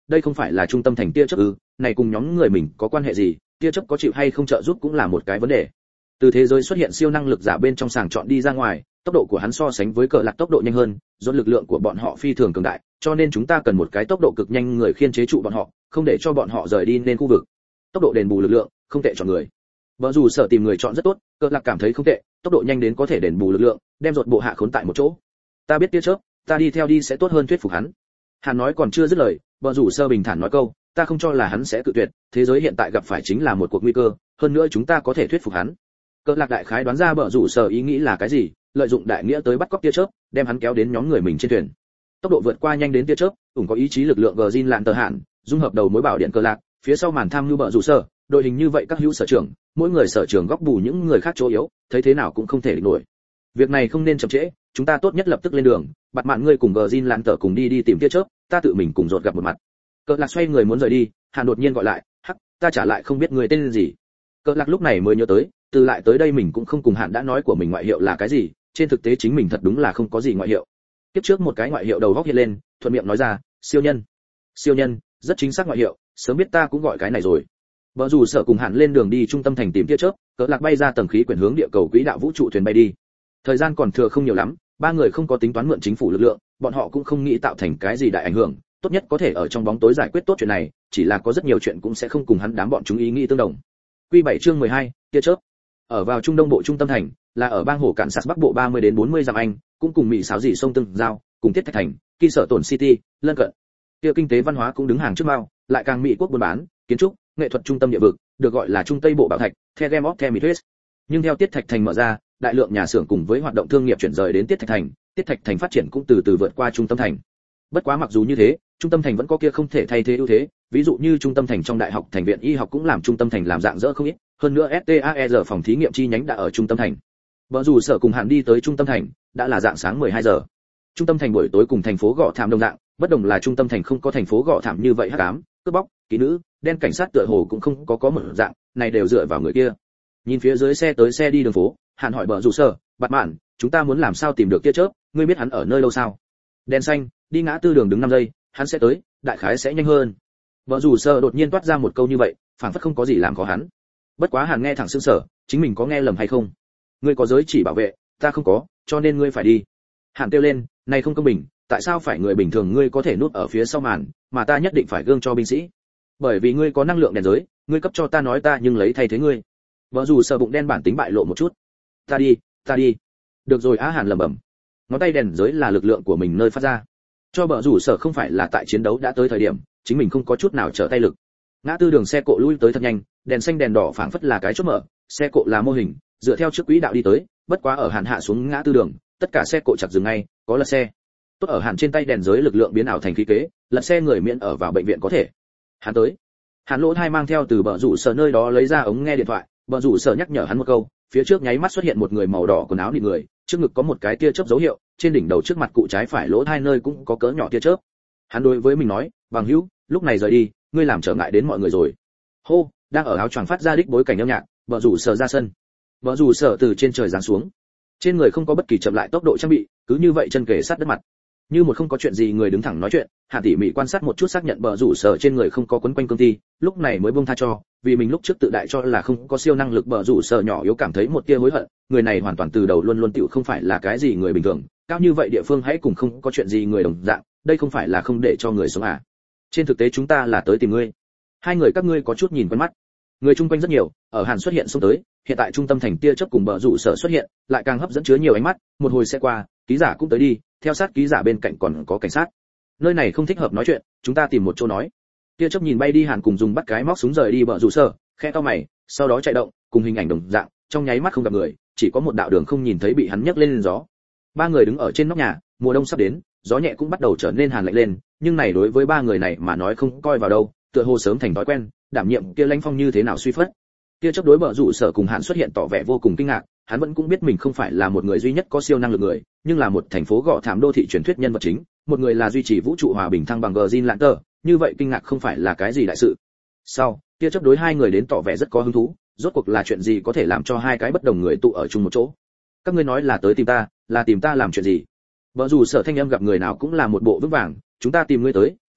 đây không phải là trung tâm thành tia chớp ư? Này cùng nhóm người mình có quan hệ gì? Tia chớp có chịu hay không trợ giúp cũng là một cái vấn đề. Từ thế giới xuất hiện siêu năng lực giả bên trong sàng chọn đi ra ngoài, tốc độ của hắn so sánh với cờ lạc tốc độ nhanh hơn, do lực lượng của bọn họ phi thường cường đại, cho nên chúng ta cần một cái tốc độ cực nhanh người khiên chế trụ bọn họ, không để cho bọn họ rời đi nên khu vực. Tốc độ đền bù lực lượng, không tệ chọn người. Bở dù sở tìm người chọn rất tốt, cờ lạc cảm thấy không tệ, tốc độ nhanh đến có thể đền bù lực lượng, đem ruột bộ hạ khốn tại một chỗ. Ta biết tia chớp, ta đi theo đi sẽ tốt hơn thuyết phục hắn. Hắn nói còn chưa dứt lời, bở rủ sơ bình thản nói câu, ta không cho là hắn sẽ cự tuyệt, thế giới hiện tại gặp phải chính là một cuộc nguy cơ, hơn nữa chúng ta có thể thuyết phục hắn. Cờ lạc đại khái đoán ra bở rủ sơ ý nghĩ là cái gì, lợi dụng đại nghĩa tới bắt cóc tia chớp, đem hắn kéo đến nhóm người mình trên thuyền. Tốc độ vượt qua nhanh đến tia chớp, ủng có ý chí lực lượng Gjin lạn tờ hạn, dung hợp đầu mối bảo điện cờ lạc, phía sau màn tham nhu bở rủ sơ, đội hình như vậy các hữu sở trưởng, mỗi người sở trường góc bù những người khác chỗ yếu, thấy thế nào cũng không thể địch nổi. Việc này không nên chậm trễ, chúng ta tốt nhất lập tức lên đường, bặt mạn ngươi cùng Gjin lạn tờ cùng đi tìm tia chớp, ta tự mình cùng rột gặp một mặt. Cờ lạc xoay người muốn rời đi, Hàn đột nhiên gọi lại, hắc, ta trả lại không biết người tên gì. Cờ lạc lúc này mới nhớ tới, từ lại tới đây mình cũng không cùng Hàn đã nói của mình ngoại hiệu là cái gì, trên thực tế chính mình thật đúng là không có gì ngoại hiệu. Tiếp trước một cái ngoại hiệu đầu góc hiện lên, thuận miệng nói ra, siêu nhân. Siêu nhân, rất chính xác ngoại hiệu, sớm biết ta cũng gọi cái này rồi. Bở rủ sở cùng Hàn lên đường đi trung tâm thành tìm tia chớp, Cờ lạc bay ra tầng khí quyển hướng địa cầu quỹ đạo vũ trụ thuyền bay đi. Thời gian còn thừa không nhiều lắm, ba người không có tính toán mượn chính phủ lực lượng, bọn họ cũng không nghĩ tạo thành cái gì đại ảnh hưởng, tốt nhất có thể ở trong bóng tối giải quyết tốt chuyện này, chỉ là có rất nhiều chuyện cũng sẽ không cùng hắn đám bọn chúng ý nghĩ tương đồng. Quy 7 chương 12, tia chớp. Ở vào trung đông bộ trung tâm thành, là ở bang hồ cạn sạt bắc bộ 30 đến 40 dặm Anh, cũng cùng Mỹ xáo dị sông tương giao, cùng Thiết Thạch thành, Kỳ Sở Tổn City, lân cận. Kia kinh tế văn hóa cũng đứng hàng trước mao, lại càng Mỹ quốc buôn bán, kiến trúc, nghệ thuật trung tâm địa vực, được gọi là trung tây bộ bảo thạch, The Game of Themitris. Nhưng theo Tiết Thạch thành mở ra, đại lượng nhà xưởng cùng với hoạt động thương nghiệp chuyển rời đến Tiết Thạch thành phát triển cũng từ từ vượt qua trung tâm thành. Bất quá mặc dù như thế, trung tâm thành vẫn có kia không thể thay thế ưu thế, ví dụ như trung tâm thành trong đại học thành viện y học cũng làm trung tâm thành làm dạng dỡ không ít, hơn nữa STAER phòng thí nghiệm chi nhánh đã ở trung tâm thành. Bở rủ sở cùng Hàn đi tới trung tâm thành, đã là dạng sáng 12 giờ. Trung tâm thành buổi tối cùng thành phố Gọ Thảm đồng dạng, bất đồng là trung tâm thành không có thành phố Gọ Thảm như vậy hắc ám, cướp bóc, kỹ nữ, đen cảnh sát tựa hồ cũng không có một dạng, này đều dựa vào người kia. Nhìn phía dưới xe tới xe đi đường phố, Hàn hỏi bở rủ sở, "Bạt mạn, chúng ta muốn làm sao tìm được tia chớp, ngươi biết hắn ở nơi đâu sao?" Đèn xanh, đi ngã tư đường đứng 5 giây, hắn sẽ tới, đại khái sẽ nhanh hơn. Bở rủ sở đột nhiên toát ra một câu như vậy, phảng phất không có gì làm khó hắn. Bất quá Hàn nghe thẳng sững sờ, chính mình có nghe lầm hay không? Ngươi có giới chỉ bảo vệ, ta không có, cho nên ngươi phải đi. Hàn kêu lên, này không công bình, tại sao phải người bình thường ngươi có thể núp ở phía sau màn, mà ta nhất định phải gương cho binh sĩ? Bởi vì ngươi có năng lượng đèn giới, ngươi cấp cho ta nói ta nhưng lấy thay thế ngươi. Bở rủ sở bụng đen bản tính bại lộ một chút. Ta đi. Được rồi Hàn lẩm bẩm. Ngón tay đèn giới là lực lượng của mình nơi phát ra. Cho bở rủ sở không phải là tại chiến đấu đã tới thời điểm, chính mình không có chút nào trở tay lực. Ngã tư đường xe cộ lui tới thật nhanh, đèn xanh đèn đỏ phảng phất là cái chốt mở, xe cộ là mô hình, dựa theo trước quỹ đạo đi tới, bất quá ở Hàn hạ xuống ngã tư đường, tất cả xe cộ chặt dừng ngay, có lật xe. Tốt ở Hàn trên tay đèn giới lực lượng biến ảo thành khí kế, lật xe người miễn ở vào bệnh viện có thể. Hàn tới. Hàn lỗ hai mang theo từ bờ rủ sở nơi đó lấy ra ống nghe điện thoại, bờ rủ sở nhắc nhở hắn một câu, phía trước nháy mắt xuất hiện một người màu đỏ quần áo nịt người, trước ngực có một cái tia chớp dấu hiệu, trên đỉnh đầu trước mặt cụ trái phải lỗ hai nơi cũng có cỡ nhỏ tia chớp. Hắn đối với mình nói, bằng hữu, lúc này rời đi, ngươi làm trở ngại đến mọi người rồi. Hô, đang ở áo choàng phát ra đích bối cảnh âm nhạc, bờ rủ sở ra sân. Bờ rủ sở từ trên trời giáng xuống, trên người không có bất kỳ chậm lại tốc độ trang bị, cứ như vậy chân kề sát đất mặt, như một không có chuyện gì người đứng thẳng nói chuyện. Hạ tỉ mỉ quan sát một chút xác nhận bờ rủ sở trên người không có quấn quanh cương thi, lúc này mới buông tha cho, vì mình lúc trước tự đại cho là không có siêu năng lực. Bờ rủ sở nhỏ yếu cảm thấy một tia hối hận, người này hoàn toàn từ đầu luôn luôn tựu không phải là cái gì người bình thường, cao như vậy địa phương hãy cùng không có chuyện gì người đồng dạng, đây không phải là không để cho người sống à? Trên thực tế chúng ta là tới tìm ngươi. Hai người các ngươi có chút nhìn quen mắt. Người chung quanh rất nhiều, ở Hàn xuất hiện xông tới, hiện tại trung tâm thành tia chớp cùng bờ rủ sở xuất hiện, lại càng hấp dẫn chứa nhiều ánh mắt, một hồi sẽ qua, ký giả cũng tới đi, theo sát ký giả bên cạnh còn có cảnh sát. Nơi này không thích hợp nói chuyện, chúng ta tìm một chỗ nói. Tia chớp nhìn bay đi Hàn cùng dùng bắt cái móc súng rời đi bờ rủ sở, khẽ cau mày, sau đó chạy động, cùng hình ảnh đồng dạng, trong nháy mắt không gặp người, chỉ có một đạo đường không nhìn thấy bị hắn nhấc lên gió. Ba người đứng ở trên nóc nhà, mùa đông sắp đến, gió nhẹ cũng bắt đầu trở nên hàn lạnh lên, nhưng này đối với ba người này mà nói không coi vào đâu, tựa hồ sớm thành thói quen, đảm nhiệm kia lãnh phong như thế nào suy phất. Kia chấp đối bờ rủ sở cùng Hàn xuất hiện tỏ vẻ vô cùng kinh ngạc, hắn vẫn cũng biết mình không phải là một người duy nhất có siêu năng lực người, nhưng là một thành phố Gọ Thảm đô thị truyền thuyết nhân vật chính, một người là duy trì vũ trụ hòa bình thăng bằng Gjin lạn tờ, như vậy kinh ngạc không phải là cái gì đại sự. Sau, kia chấp đối hai người đến tỏ vẻ rất có hứng thú, rốt cuộc là chuyện gì có thể làm cho hai cái bất đồng người tụ ở chung một chỗ. Các ngươi nói là tới tìm ta, là tìm ta làm chuyện gì? Bờ rủ sở thanh âm gặp người nào cũng là một bộ vững vàng, chúng ta tìm ngươi tới,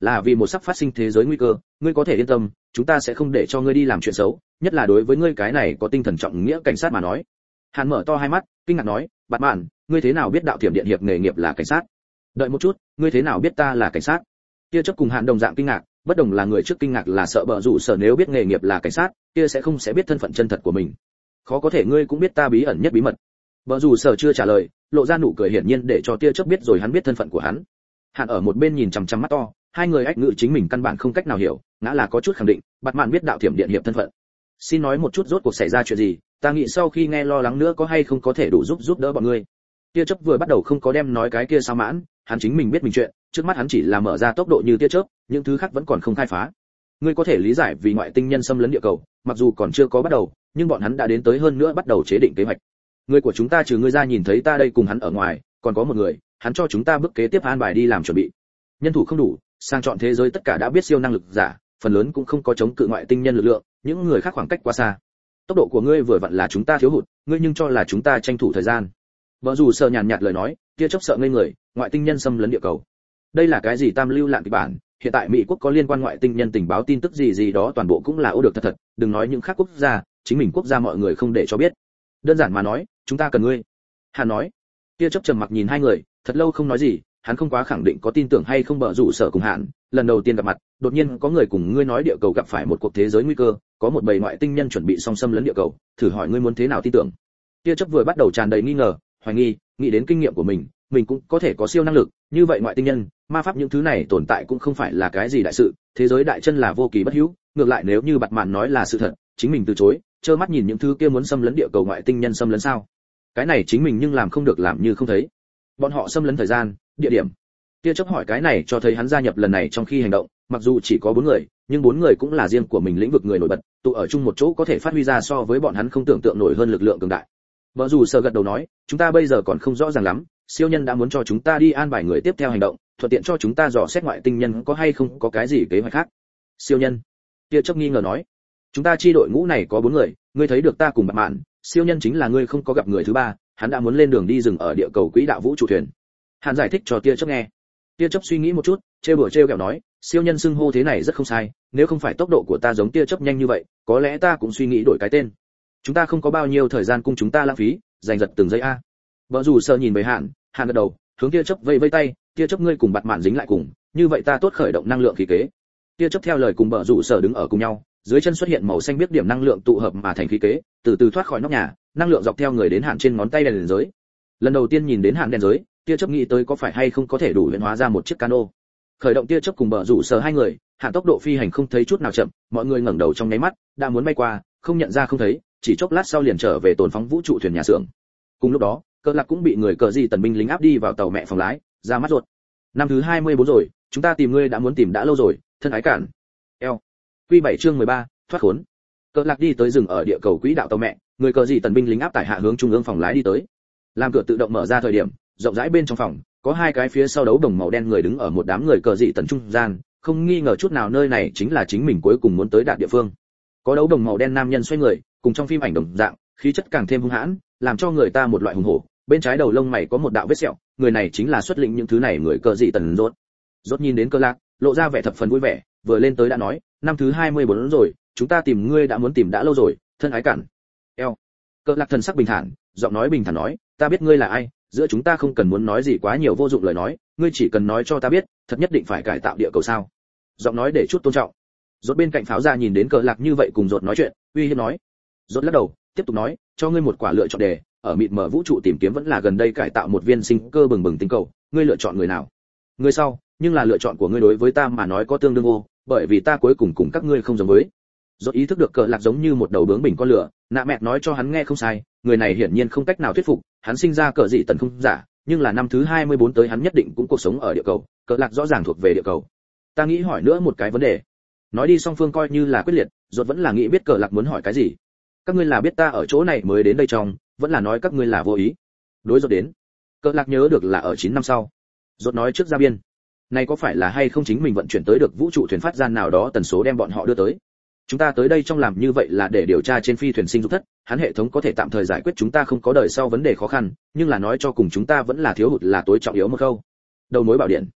là vì một sắp phát sinh thế giới nguy cơ, ngươi có thể yên tâm, chúng ta sẽ không để cho ngươi đi làm chuyện xấu, nhất là đối với ngươi cái này có tinh thần trọng nghĩa cảnh sát mà nói. Hàn mở to hai mắt, kinh ngạc nói, Bạt Mạn, ngươi thế nào biết đạo thiểm điện hiệp nghề nghiệp là cảnh sát? Đợi một chút, ngươi thế nào biết ta là cảnh sát? Tia chớp cùng Hàn đồng dạng kinh ngạc, bất đồng là người trước kinh ngạc là sợ bợ rủ sở nếu biết nghề nghiệp là cảnh sát, kia sẽ không biết thân phận chân thật của mình. Khó có thể ngươi cũng biết ta bí ẩn nhất bí mật. Bợ rủ sở chưa trả lời, lộ ra nụ cười hiển nhiên để cho Tia chớp biết rồi hắn biết thân phận của hắn. Hàn ở một bên nhìn chằm chằm mắt to, hai người ách ngữ chính mình căn bản không cách nào hiểu, ngã là có chút khẳng định, Bạt Mạn biết đạo thiểm điện hiệp thân phận. Xin nói một chút rốt cuộc xảy ra chuyện gì, ta nghĩ sau khi nghe lo lắng nữa có hay không có thể đủ giúp đỡ bọn ngươi. Tia chớp vừa bắt đầu không có đem nói cái kia sao mãn, hắn chính mình biết mình chuyện, trước mắt hắn chỉ là mở ra tốc độ như tia chớp, những thứ khác vẫn còn không khai phá. Ngươi có thể lý giải vì ngoại tinh nhân xâm lấn địa cầu, mặc dù còn chưa có bắt đầu, nhưng bọn hắn đã đến tới hơn nữa bắt đầu chế định kế hoạch. Người của chúng ta trừ ngươi ra nhìn thấy ta đây cùng hắn ở ngoài, còn có một người, hắn cho chúng ta bước kế tiếp an bài đi làm chuẩn bị. Nhân thủ không đủ, sang chọn thế giới tất cả đã biết siêu năng lực giả, phần lớn cũng không có chống cự ngoại tinh nhân lực lượng, những người khác khoảng cách quá xa. Tốc độ của ngươi vừa vặn là chúng ta thiếu hụt, ngươi nhưng cho là chúng ta tranh thủ thời gian. Vợ dù sợ nhàn nhạt lời nói, Tia chớp sợ ngây người, ngoại tinh nhân xâm lấn địa cầu. Đây là cái gì tam lưu lạn kịch bản, hiện tại Mỹ quốc có liên quan ngoại tinh nhân tình báo tin tức gì đó toàn bộ cũng là ô được thật, đừng nói những khác quốc gia, chính mình quốc gia mọi người không để cho biết. Đơn giản mà nói, chúng ta cần ngươi. Hàn nói. Tia chớp trầm mặc nhìn hai người, thật lâu không nói gì, hắn không quá khẳng định có tin tưởng hay không bợ rủ sở cùng Hàn, lần đầu tiên gặp mặt, đột nhiên có người cùng ngươi nói địa cầu gặp phải một cuộc thế giới nguy cơ, có một bầy ngoại tinh nhân chuẩn bị song xâm lấn địa cầu, thử hỏi ngươi muốn thế nào tin tưởng. Tia chớp vừa bắt đầu tràn đầy nghi ngờ, hoài nghi, nghĩ đến kinh nghiệm của mình cũng có thể có siêu năng lực, như vậy ngoại tinh nhân, ma pháp những thứ này tồn tại cũng không phải là cái gì đại sự, thế giới đại chân là vô kỳ bất hữu, ngược lại nếu như Bạt Mạn nói là sự thật, chính mình từ chối, trơ mắt nhìn những thứ kia muốn xâm lấn địa cầu ngoại tinh nhân xâm lấn sao? Cái này chính mình nhưng làm không được làm như không thấy. Bọn họ xâm lấn thời gian, địa điểm. Tia chớp hỏi cái này cho thấy hắn gia nhập lần này trong khi hành động, mặc dù chỉ có 4 người, nhưng 4 người cũng là riêng của mình lĩnh vực người nổi bật, tụ ở chung một chỗ có thể phát huy ra so với bọn hắn không tưởng tượng nổi hơn lực lượng cường đại. Vợ dù sợ gật đầu nói, chúng ta bây giờ còn không rõ ràng lắm, siêu nhân đã muốn cho chúng ta đi an bài người tiếp theo hành động, thuận tiện cho chúng ta dò xét ngoại tinh nhân có hay không có cái gì kế hoạch khác. Siêu nhân? Tia chớp nghi ngờ nói, chúng ta chi đội ngũ này có 4 người, ngươi thấy được ta cùng Bạt Mạn, siêu nhân chính là ngươi không có gặp người thứ ba, hắn đã muốn lên đường đi dừng ở địa cầu quỹ đạo vũ trụ thuyền. Hàn giải thích cho Tia chớp nghe. Tia chớp suy nghĩ một chút, trêu ghẹo nói, siêu nhân xưng hô thế này rất không sai, nếu không phải tốc độ của ta giống tia chớp nhanh như vậy, có lẽ ta cũng suy nghĩ đổi cái tên. Chúng ta không có bao nhiêu thời gian cung chúng ta lãng phí, giành giật từng giây a. Vợ dù sợ nhìn về Hàn gật đầu, hướng tia chớp vẫy tay, tia chớp ngươi cùng Bạt Mạn dính lại cùng, như vậy ta tốt khởi động năng lượng khí kế. Tia chớp theo lời cùng vợ dù sợ đứng ở cùng nhau, dưới chân xuất hiện màu xanh biếc điểm năng lượng tụ hợp mà thành khí kế, từ từ thoát khỏi nóc nhà, năng lượng dọc theo người đến Hàn trên ngón tay đèn giới. Lần đầu tiên nhìn đến Hàn đèn giới, tia chớp nghĩ tới có phải hay không có thể đủ luyện hóa ra một chiếc cano. Khởi động tia chớp cùng bờ rủ sở hai người, Hàn tốc độ phi hành không thấy chút nào chậm, mọi người ngẩng đầu trong nháy mắt, đã muốn bay qua, không nhận ra không thấy, chỉ chốc lát sau liền trở về tồn phóng vũ trụ thuyền nhà xưởng. Cùng lúc đó, Cờ Lạc cũng bị người cờ gì tần binh lính áp đi vào tàu mẹ phòng lái, ra mắt ruột. Năm thứ 24 rồi, chúng ta tìm ngươi đã muốn tìm đã lâu rồi, thân ái cản. Eo. Quy 7 chương 13, thoát khốn. Cờ Lạc đi tới rừng ở địa cầu quỹ đạo tàu mẹ, người cờ gì tần binh lính áp tải hạ hướng trung ương phòng lái đi tới. Làm cửa tự động mở ra thời điểm, rộng rãi bên trong phòng, có hai cái phía sau đấu đồng màu đen người đứng ở một đám người cờ dị tần trung gian, không nghi ngờ chút nào nơi này chính là chính mình cuối cùng muốn tới đạt địa phương. Có đấu đồng màu đen nam nhân xoay người, cùng trong phim ảnh đồng dạng, khí chất càng thêm hung hãn, làm cho người ta một loại hùng hổ. Bên trái đầu lông mày có một đạo vết sẹo, người này chính là xuất lĩnh những thứ này người cờ dị tần rốt. Rốt nhìn đến Cờ Lạc, lộ ra vẻ thập phần vui vẻ, vừa lên tới đã nói, năm thứ 24 rồi, chúng ta tìm ngươi đã muốn tìm đã lâu rồi, thân ái cản. Eo. Cờ Lạc thần sắc bình thản, giọng nói bình thản nói, ta biết ngươi là ai, giữa chúng ta không cần muốn nói gì quá nhiều vô dụng lời nói, ngươi chỉ cần nói cho ta biết, thật nhất định phải cải tạo địa cầu sao? Giọng nói để chút tôn trọng. Rốt bên cạnh pháo ra nhìn đến Cờ Lạc như vậy cùng Rốt nói chuyện, uy hiếp nói. Rốt lắc đầu, tiếp tục nói, cho ngươi một quả lựa chọn đề, ở mịt mờ vũ trụ tìm kiếm vẫn là gần đây cải tạo một viên sinh cơ bừng bừng tinh cầu, ngươi lựa chọn người nào? Người sau, nhưng là lựa chọn của ngươi đối với ta mà nói có tương đương vô, bởi vì ta cuối cùng các ngươi không giống với. Rốt ý thức được Cờ Lạc giống như một đầu bướng bỉnh con lửa, nạ mẹ nói cho hắn nghe không sai, người này hiển nhiên không cách nào thuyết phục, hắn sinh ra cờ dị tần không giả, nhưng là năm thứ 24 tới hắn nhất định cũng cuộc sống ở địa cầu, Cờ Lạc rõ ràng thuộc về địa cầu. Ta nghĩ hỏi nữa một cái vấn đề. Nói đi song phương coi như là quyết liệt, Rốt vẫn là nghĩ biết Cờ Lạc muốn hỏi cái gì. Các ngươi là biết ta ở chỗ này mới đến đây trong, vẫn là nói các ngươi là vô ý. Đối Rốt đến. Cờ Lạc nhớ được là ở 9 năm sau. Rốt nói trước ra biên. Này có phải là hay không chính mình vận chuyển tới được vũ trụ thuyền phát gian nào đó tần số đem bọn họ đưa tới. Chúng ta tới đây trong làm như vậy là để điều tra trên phi thuyền sinh dục thất, hắn hệ thống có thể tạm thời giải quyết chúng ta không có đời sau vấn đề khó khăn, nhưng là nói cho cùng chúng ta vẫn là thiếu hụt là tối trọng yếu một câu. Đầu mối bảo điện.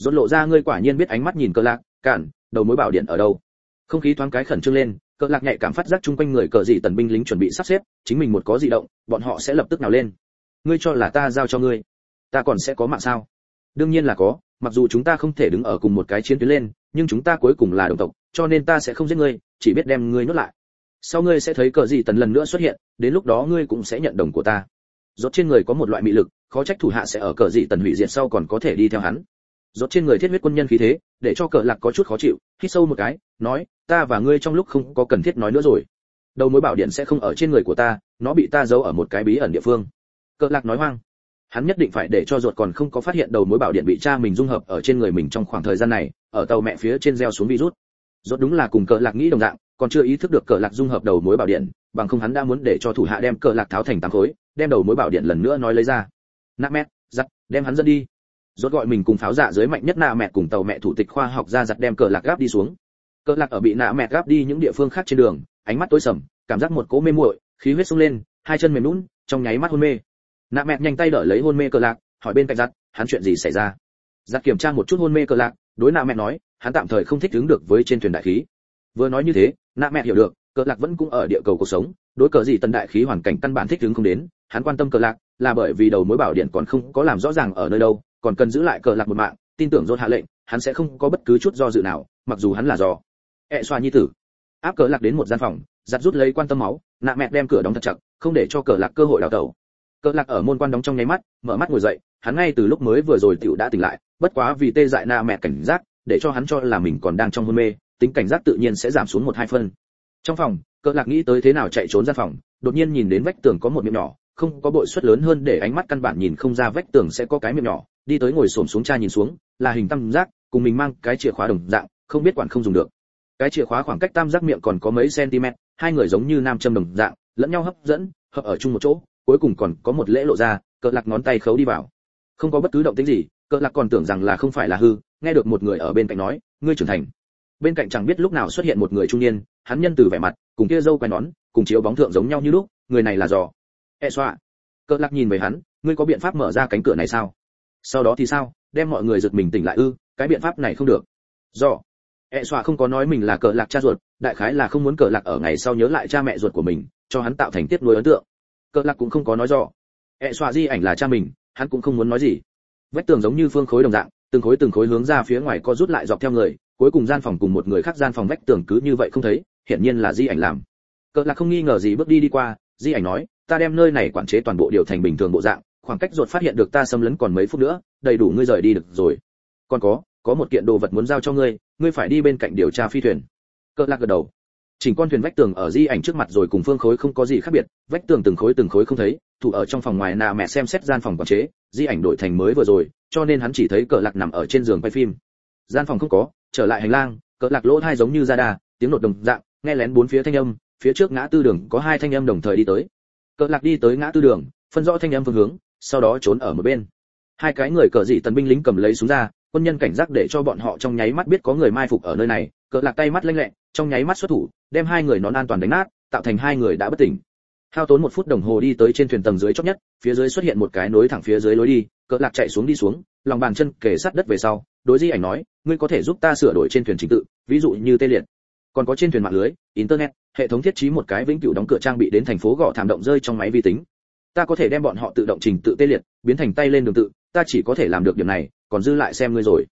Rốt lộ ra ngươi quả nhiên biết ánh mắt nhìn Cờ Lạc, cản, đầu mối bảo điện ở đâu? Không khí thoáng cái khẩn trương lên, Cờ Lạc nhạy cảm phát giác chung quanh người cờ dị tần binh lính chuẩn bị sắp xếp, chính mình một có dị động, bọn họ sẽ lập tức nào lên. Ngươi cho là ta giao cho ngươi, ta còn sẽ có mạng sao? Đương nhiên là có, mặc dù chúng ta không thể đứng ở cùng một cái chiến tuyến lên, nhưng chúng ta cuối cùng là đồng tộc, cho nên ta sẽ không giết ngươi, chỉ biết đem ngươi nuốt lại. Sau ngươi sẽ thấy cờ dị tần lần nữa xuất hiện, đến lúc đó ngươi cũng sẽ nhận đồng của ta. Rốt trên người có một loại mị lực, khó trách thủ hạ sẽ ở cờ dị tần hủy diệt sau còn có thể đi theo hắn. Rốt trên người thiết huyết quân nhân khí thế, để cho Cờ Lạc có chút khó chịu, hít sâu một cái, nói, ta và ngươi trong lúc không có cần thiết nói nữa rồi. Đầu mối bảo điện sẽ không ở trên người của ta, nó bị ta giấu ở một cái bí ẩn địa phương. Cờ Lạc nói hoang. Hắn nhất định phải để cho Rốt còn không có phát hiện đầu mối bảo điện bị cha mình dung hợp ở trên người mình trong khoảng thời gian này, ở tàu mẹ phía trên gieo xuống virus. Rốt đúng là cùng Cờ Lạc nghĩ đồng dạng, còn chưa ý thức được Cờ Lạc dung hợp đầu mối bảo điện, bằng không hắn đã muốn để cho thủ hạ đem Cờ Lạc tháo thành tám khối, đem đầu mối bảo điện lần nữa nói lấy ra. Nạp mẹ, giặc, đem hắn dẫn đi. Rốt gọi mình cùng pháo dạ dưới mạnh nhất nạ mẹ cùng tàu mẹ thủ tịch khoa học ra giặt đem Cờ Lạc gáp đi xuống. Cờ Lạc ở bị nạ mẹ gáp đi những địa phương khác trên đường, ánh mắt tối sầm, cảm giác một cỗ mê muội, khí huyết sông lên, hai chân mềm nhũn, trong nháy mắt hôn mê. Nạ mẹ nhanh tay đỡ lấy hôn mê Cờ Lạc, hỏi bên cạnh giặt, hắn chuyện gì xảy ra? Giặt kiểm tra một chút hôn mê Cờ Lạc, đối nạ mẹ nói, hắn tạm thời không thích ứng được với trên thuyền đại khí. Vừa nói như thế, nạ mẹ hiểu được, Cờ Lạc vẫn cũng ở địa cầu cuộc sống, đối cờ gì tần đại khí hoàn cảnh căn bản thích ứng không đến, hắn quan tâm Cờ Lạc là bởi vì đầu mối bảo điện còn không có làm rõ ràng ở nơi đâu, còn cần giữ lại Cờ Lạc một mạng, tin tưởng Rốt hạ lệnh, hắn sẽ không có bất cứ chút do dự nào, mặc dù hắn là do xoa nhi tử. Áp Cờ Lạc đến một gian phòng, giặt rút lấy quan tâm máu, nạ mẹ đem cửa đóng thật chặt, không để cho Cờ Lạc cơ hội đào tẩu. Cờ Lạc ở môn quan đóng trong nháy mắt, mở mắt ngồi dậy, hắn ngay từ lúc mới vừa rồi tiểu đã tỉnh lại, bất quá vì tê dại nạ mẹ cảnh giác, để cho hắn cho là mình còn đang trong hôn mê, tính cảnh giác tự nhiên sẽ giảm xuống 1-2 phân. Trong phòng, Cờ Lạc nghĩ tới thế nào chạy trốn ra phòng, đột nhiên nhìn đến vách tường có một miệng nhỏ, không có bội suất lớn hơn để ánh mắt căn bản nhìn không ra vách tường sẽ có cái miệng nhỏ, đi tới ngồi xổm xuống tra nhìn xuống, là hình tam giác, cùng mình mang cái chìa khóa đồng dạng, không biết quản không dùng được. Cái chìa khóa khoảng cách tam giác miệng còn có mấy cm, hai người giống như nam châm đồng dạng, lẫn nhau hấp dẫn, hợp ở chung một chỗ, cuối cùng còn có một lễ lộ ra, Cờ Lạc ngón tay khấu đi vào. Không có bất cứ động tĩnh gì, Cờ Lạc còn tưởng rằng là không phải là hư, nghe được một người ở bên cạnh nói, ngươi trưởng thành. Bên cạnh chẳng biết lúc nào xuất hiện một người trung niên, hắn nhân từ vẻ mặt, cùng kia râu quai nón, cùng chiếu bóng thượng giống nhau như lúc, người này là Giò. Xoa. Cờ Lạc nhìn về hắn, ngươi có biện pháp mở ra cánh cửa này sao? Sau đó thì sao, đem mọi người giật mình tỉnh lại ư? Cái biện pháp này không được. Giò. Xoa không có nói mình là Cờ Lạc cha ruột, đại khái là không muốn Cờ Lạc ở ngày sau nhớ lại cha mẹ ruột của mình, cho hắn tạo thành tiếc nuối ấn tượng. Cờ Lạc cũng không có nói Giò. Xoa di ảnh là cha mình, hắn cũng không muốn nói gì. Vách tường giống như phương khối đồng dạng, từng khối hướng ra phía ngoài co rút lại dọc theo người, cuối cùng gian phòng cùng một người khác gian phòng vách tường cứ như vậy không thấy, hiển nhiên là di ảnh làm. Cờ Lạc không nghi ngờ gì bước đi qua, di ảnh nói, ta đem nơi này quản chế toàn bộ điều thành bình thường bộ dạng, khoảng cách ruột phát hiện được ta xâm lấn còn mấy phút nữa, đầy đủ ngươi rời đi được rồi. Còn có một kiện đồ vật muốn giao cho ngươi, ngươi phải đi bên cạnh điều tra phi thuyền. Cờ Lạc gật đầu. Chỉnh con thuyền vách tường ở di ảnh trước mặt rồi cùng phương khối không có gì khác biệt, vách tường từng khối không thấy, thủ ở trong phòng ngoài nà mẹ xem xét gian phòng quản chế, di ảnh đổi thành mới vừa rồi, cho nên hắn chỉ thấy Cờ Lạc nằm ở trên giường quay phim. Gian phòng không có, trở lại hành lang, Cờ Lạc lỗ tai giống như ra đà, tiếng nổ đồng dạng, nghe lén bốn phía thanh âm, phía trước ngã tư đường có hai thanh âm đồng thời đi tới. Cờ Lạc đi tới ngã tư đường, phân rõ thanh âm phương hướng, sau đó trốn ở một bên. Hai cái người cờ dị tần binh lính cầm lấy súng ra, quân nhân cảnh giác để cho bọn họ trong nháy mắt biết có người mai phục ở nơi này. Cờ Lạc tay mắt lanh lẹ, trong nháy mắt xuất thủ, đem hai người nón an toàn đánh nát, tạo thành hai người đã bất tỉnh. Hao tốn 1 phút đồng hồ đi tới trên thuyền tầng dưới chót nhất, phía dưới xuất hiện một cái nối thẳng phía dưới lối đi, Cờ Lạc chạy xuống đi xuống, lòng bàn chân kề sát đất về sau, đối di ảnh nói, ngươi có thể giúp ta sửa đổi trên thuyền trình tự, ví dụ như tê liệt. Còn có trên thuyền mạng lưới, internet, hệ thống thiết trí một cái vĩnh cửu đóng cửa trang bị đến thành phố gõ thảm động rơi trong máy vi tính. Ta có thể đem bọn họ tự động trình tự tê liệt, biến thành tay lên đường tự, ta chỉ có thể làm được điểm này, còn dư lại xem ngươi rồi.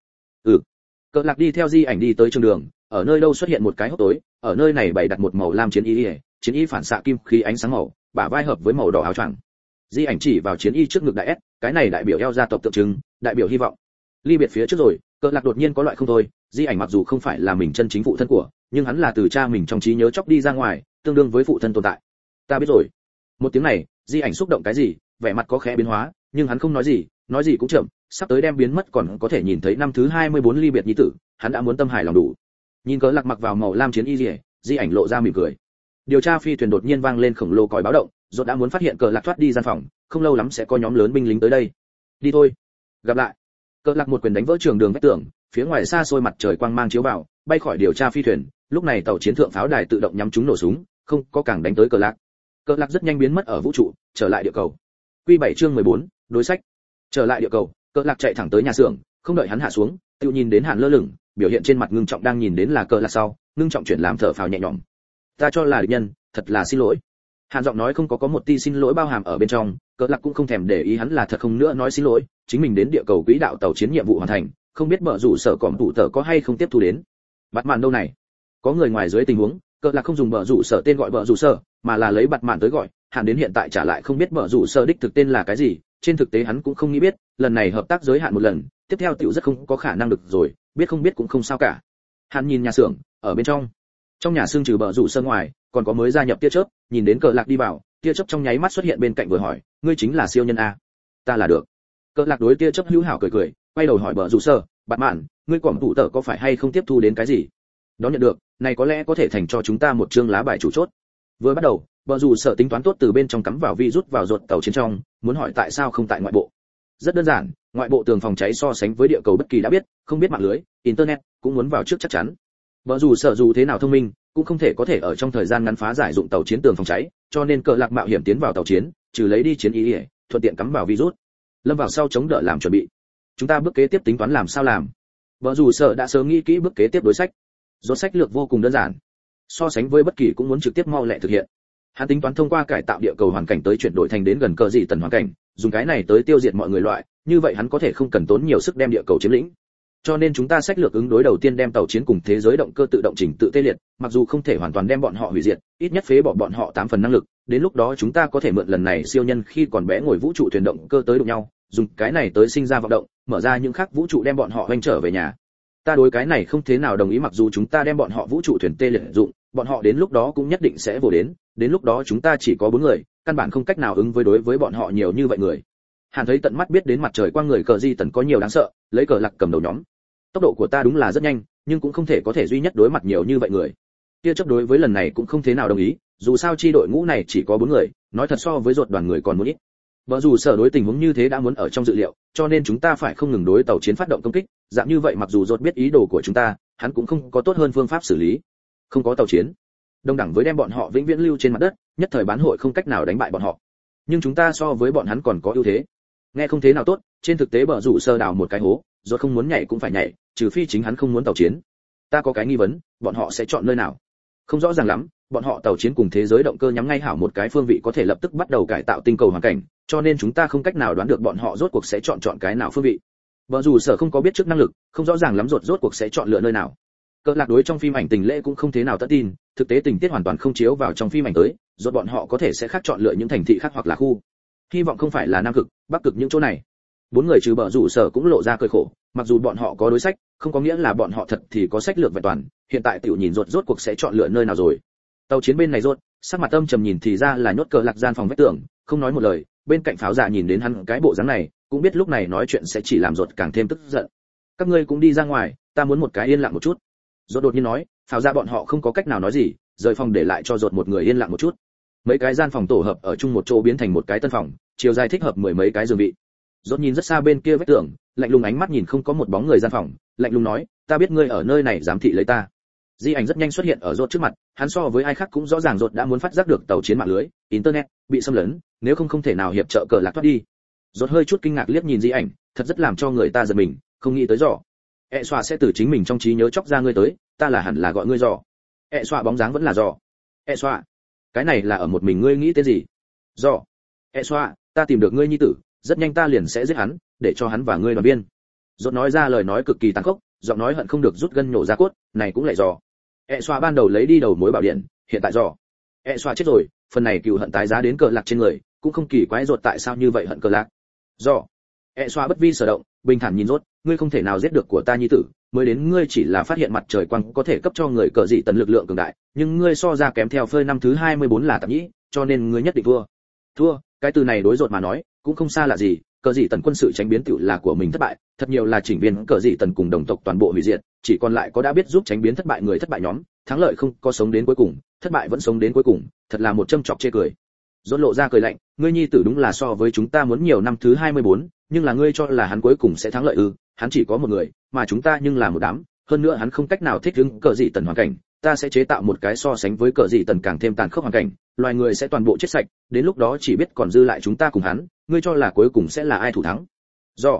Cờ Lạc đi theo di ảnh đi tới trường đường, ở nơi đâu xuất hiện một cái hốc tối, ở nơi này bày đặt một màu lam chiến y phản xạ kim khí ánh sáng màu, bả vai hợp với màu đỏ áo choàng. Di ảnh chỉ vào chiến y trước ngực đại S, cái này đại biểu eo gia tộc tượng trưng, đại biểu hy vọng. Ly biệt phía trước rồi, Cờ Lạc đột nhiên có loại không thôi, di ảnh mặc dù không phải là mình chân chính phụ thân của, nhưng hắn là từ cha mình trong trí nhớ chóc đi ra ngoài, tương đương với phụ thân tồn tại. Ta biết rồi. Một tiếng này, di ảnh xúc động cái gì, vẻ mặt có khẽ biến hóa, nhưng hắn không nói gì cũng chậm, sắp tới đem biến mất còn có thể nhìn thấy năm thứ 24 ly biệt nhi tử, hắn đã muốn tâm hài lòng đủ. Nhìn Cờ Lạc mặc vào màu lam chiến y liễu, di ảnh lộ ra mỉm cười. Điều tra phi thuyền đột nhiên vang lên khổng lồ còi báo động, Rốt đã muốn phát hiện Cờ Lạc thoát đi gian phòng, không lâu lắm sẽ có nhóm lớn binh lính tới đây. Đi thôi, gặp lại. Cờ Lạc một quyền đánh vỡ trường đường vách tường, phía ngoài xa xôi mặt trời quang mang chiếu vào, bay khỏi điều tra phi thuyền, lúc này tàu chiến thượng pháo đài tự động nhắm trúng nổ súng, không có càng đánh tới Cờ Lạc. Cờ Lạc rất nhanh biến mất ở vũ trụ, trở lại địa cầu. Quy 7 chương 14, đối sách. Trở lại địa cầu, Cờ Lạc chạy thẳng tới nhà xưởng, Không đợi hắn hạ xuống, Tiêu nhìn đến Hàn lơ lửng, biểu hiện trên mặt ngưng trọng đang nhìn đến là Cờ Lạc sau, ngưng trọng chuyển làm thở phào nhẹ nhõm. Ta cho là địch nhân, thật là xin lỗi. Hàn giọng nói không có một tia xin lỗi bao hàm ở bên trong, Cờ Lạc cũng không thèm để ý hắn là thật không nữa nói xin lỗi, chính mình đến địa cầu quỹ đạo tàu chiến nhiệm vụ hoàn thành, không biết bợ rủ sở cọm tụ tờ có hay không tiếp thu đến. Bạt mạn đâu này? Có người ngoài dưới tình huống, Cờ Lạc không dùng bợ rủ sở tên gọi bợ rủ sở, mà là lấy Bạt mạn tới gọi, Hàn đến hiện tại trả lại không biết bợ rủ sở đích thực tên là cái gì, trên thực tế hắn cũng không nghĩ biết, lần này hợp tác giới hạn một lần, tiếp theo tiểu rất không có khả năng được rồi, biết không biết cũng không sao cả. Hàn nhìn nhà xưởng, ở bên trong nhà xương trừ bợ rủ sở ngoài, còn có mới gia nhập tia chớp, nhìn đến Cờ Lạc đi vào, tia chớp trong nháy mắt xuất hiện bên cạnh vừa hỏi, ngươi chính là siêu nhân a? Ta là được. Cờ Lạc đối tia chớp hữu hảo cười cười, quay đầu hỏi bợ rủ sở, Bạt mạn, ngươi cọm tụ tờ có phải hay không tiếp thu đến cái gì? Đó nhận được, này có lẽ có thể thành cho chúng ta một chương lá bài chủ chốt. Vừa bắt đầu, bợ rủ sở tính toán tốt từ bên trong cắm vào vi rút vào ruột tàu chiến trong, muốn hỏi tại sao không tại ngoại bộ. Rất đơn giản, ngoại bộ tường phòng cháy so sánh với địa cầu bất kỳ đã biết, không biết mạng lưới, internet cũng muốn vào trước chắc chắn. Bợ rủ sở dù thế nào thông minh, cũng không thể có thể ở trong thời gian ngắn phá giải dụng tàu chiến tường phòng cháy, cho nên Cờ Lạc mạo hiểm tiến vào tàu chiến, trừ lấy đi chiến ý, thuận tiện cắm vào virus, lâm vào sau chống đỡ làm chuẩn bị. Chúng ta bước kế tiếp tính toán làm sao làm? Bợ rủ sở đã sớm nghĩ kỹ bước kế tiếp đối sách. Rốt sách lược vô cùng đơn giản, so sánh với bất kỳ cũng muốn trực tiếp mau lẹ thực hiện. Hắn tính toán thông qua cải tạo địa cầu hoàn cảnh tới chuyển đổi thành đến gần cờ dị tần hoàn cảnh, dùng cái này tới tiêu diệt mọi người loại, như vậy hắn có thể không cần tốn nhiều sức đem địa cầu chiếm lĩnh. Cho nên chúng ta sách lược ứng đối đầu tiên đem tàu chiến cùng thế giới động cơ tự động chỉnh tự tê liệt, mặc dù không thể hoàn toàn đem bọn họ hủy diệt, ít nhất phế bỏ bọn họ 8 phần năng lực, đến lúc đó chúng ta có thể mượn lần này siêu nhân khi còn bé ngồi vũ trụ thuyền động cơ tới đụng nhau, dùng cái này tới sinh ra vận động, mở ra những khác vũ trụ đem bọn họ hoành trở về nhà. Ta đối cái này không thế nào đồng ý, mặc dù chúng ta đem bọn họ vũ trụ thuyền tê liệt dụng, bọn họ đến lúc đó cũng nhất định sẽ vô đến lúc đó chúng ta chỉ có 4 người, căn bản không cách nào ứng với đối với bọn họ nhiều như vậy người. Hàn thấy tận mắt biết đến mặt trời quang người cờ di tần có nhiều đáng sợ, lấy Cờ Lạc cầm đầu nhóm. Tốc độ của ta đúng là rất nhanh, nhưng cũng không thể có thể duy nhất đối mặt nhiều như vậy người. Tia chấp đối với lần này cũng không thế nào đồng ý, dù sao chi đội ngũ này chỉ có 4 người, nói thật so với ruột đoàn người còn muốn ít. Bở dù sở đối tình huống như thế đã muốn ở trong dự liệu, cho nên chúng ta phải không ngừng đối tàu chiến phát động công kích, dạng như vậy mặc dù ruột biết ý đồ của chúng ta, hắn cũng không có tốt hơn phương pháp xử lý. Không có tàu chiến, đồng đẳng với đem bọn họ vĩnh viễn lưu trên mặt đất, nhất thời bán hội không cách nào đánh bại bọn họ. Nhưng chúng ta so với bọn hắn còn có ưu thế. Nghe không thế nào tốt, trên thực tế bở rủ sơ đào một cái hố, ruột không muốn nhảy cũng phải nhảy, trừ phi chính hắn không muốn tàu chiến. Ta có cái nghi vấn, bọn họ sẽ chọn nơi nào? Không rõ ràng lắm, bọn họ tàu chiến cùng thế giới động cơ nhắm ngay hảo một cái phương vị có thể lập tức bắt đầu cải tạo tinh cầu hoàn cảnh, cho nên chúng ta không cách nào đoán được bọn họ rốt cuộc sẽ chọn cái nào phương vị. Bở rủ sở không có biết trước năng lực, không rõ ràng lắm rốt cuộc sẽ chọn lựa nơi nào. Cờ Lạc đối trong phim ảnh tình lễ cũng không thế nào tất tin, thực tế tình tiết hoàn toàn không chiếu vào trong phim ảnh tới, rốt bọn họ có thể sẽ khác chọn lựa những thành thị khác hoặc là khu. Hy vọng không phải là Nam Cực, Bắc Cực những chỗ này. 4 người trừ Bở rủ sở cũng lộ ra cười khổ, mặc dù bọn họ có đối sách, không có nghĩa là bọn họ thật thì có sách lược vẹn toàn, hiện tại tiểu nhìn rốt cuộc sẽ chọn lựa nơi nào rồi. Tàu chiến bên này rốt, sắc mặt âm trầm nhìn thì ra là nhốt Cờ Lạc gian phòng vách tường, không nói một lời, bên cạnh pháo giả nhìn đến hắn cái bộ dáng này, cũng biết lúc này nói chuyện sẽ chỉ làm rốt càng thêm tức giận. Các ngươi cũng đi ra ngoài, ta muốn một cái yên lặng một chút. Rốt đột nhiên nói, pháo giả bọn họ không có cách nào nói gì, rời phòng để lại cho rốt một người yên lặng một chút. Mấy cái gian phòng tổ hợp ở chung một chỗ biến thành một cái tân phòng, chiều dài thích hợp 10 mấy cái giường vị. Rốt nhìn rất xa bên kia vách tường, lạnh lùng ánh mắt nhìn không có một bóng người gian phòng, lạnh lùng nói, ta biết ngươi ở nơi này giám thị lấy ta. Di ảnh rất nhanh xuất hiện ở rốt trước mặt, hắn so với ai khác cũng rõ ràng rốt đã muốn phát giác được tàu chiến mạng lưới, internet bị xâm lấn, nếu không thể nào hiệp trợ Cờ Lạc thoát đi. Rốt hơi chút kinh ngạc liếc nhìn Di ảnh, thật rất làm cho người ta giật mình, không nghĩ tới rõ. Xoa sẽ từ chính mình trong trí nhớ chóc ra ngươi tới, ta là hẳn là gọi ngươi rõ. Xoa bóng dáng vẫn là rõ. Xoa, cái này là ở một mình ngươi nghĩ tới gì? Rõ. Xoa, ta tìm được ngươi nhi tử, rất nhanh ta liền sẽ giết hắn, để cho hắn và ngươi đoàn biên. Rốt nói ra lời nói cực kỳ tàn khốc, giọng nói hận không được rút gân nhổ ra cốt, này cũng lại rõ. Xoa ban đầu lấy đi đầu mối bảo điện, hiện tại rõ. Xoa chết rồi, phần này cừu hận tái giá đến Cờ Lạc trên người, cũng không kỳ quái rốt tại sao như vậy hận Cờ Lạc. Rõ. Xoa bất vi sở động, bình thản nhìn rốt, ngươi không thể nào giết được của ta nhi tử, mới đến ngươi chỉ là phát hiện mặt trời quang có thể cấp cho người cờ dị tần lực lượng cường đại, nhưng ngươi so ra kém theo phơi năm thứ 24 là tạp nhĩ, cho nên ngươi nhất định thua. Thua, cái từ này đối rốt mà nói, cũng không xa lạ gì, cờ dị tần quân sự tránh biến tiểu là của mình thất bại, thật nhiều là chỉnh viên cờ dị tần cùng đồng tộc toàn bộ hủy diệt, chỉ còn lại có đã biết giúp tránh biến thất bại người thất bại nhóm, thắng lợi không có sống đến cuối cùng, thất bại vẫn sống đến cuối cùng, thật là một châm chọc chê cười. Rốt lộ ra cười lạnh, ngươi nhi tử đúng là so với chúng ta muốn nhiều năm thứ 24, nhưng là ngươi cho là hắn cuối cùng sẽ thắng lợi ư? Hắn chỉ có một người, mà chúng ta nhưng là một đám, hơn nữa hắn không cách nào thích ứng cờ dị tần hoàn cảnh, ta sẽ chế tạo một cái so sánh với cờ dị tần càng thêm tàn khốc hoàn cảnh, loài người sẽ toàn bộ chết sạch, đến lúc đó chỉ biết còn dư lại chúng ta cùng hắn, ngươi cho là cuối cùng sẽ là ai thủ thắng? Do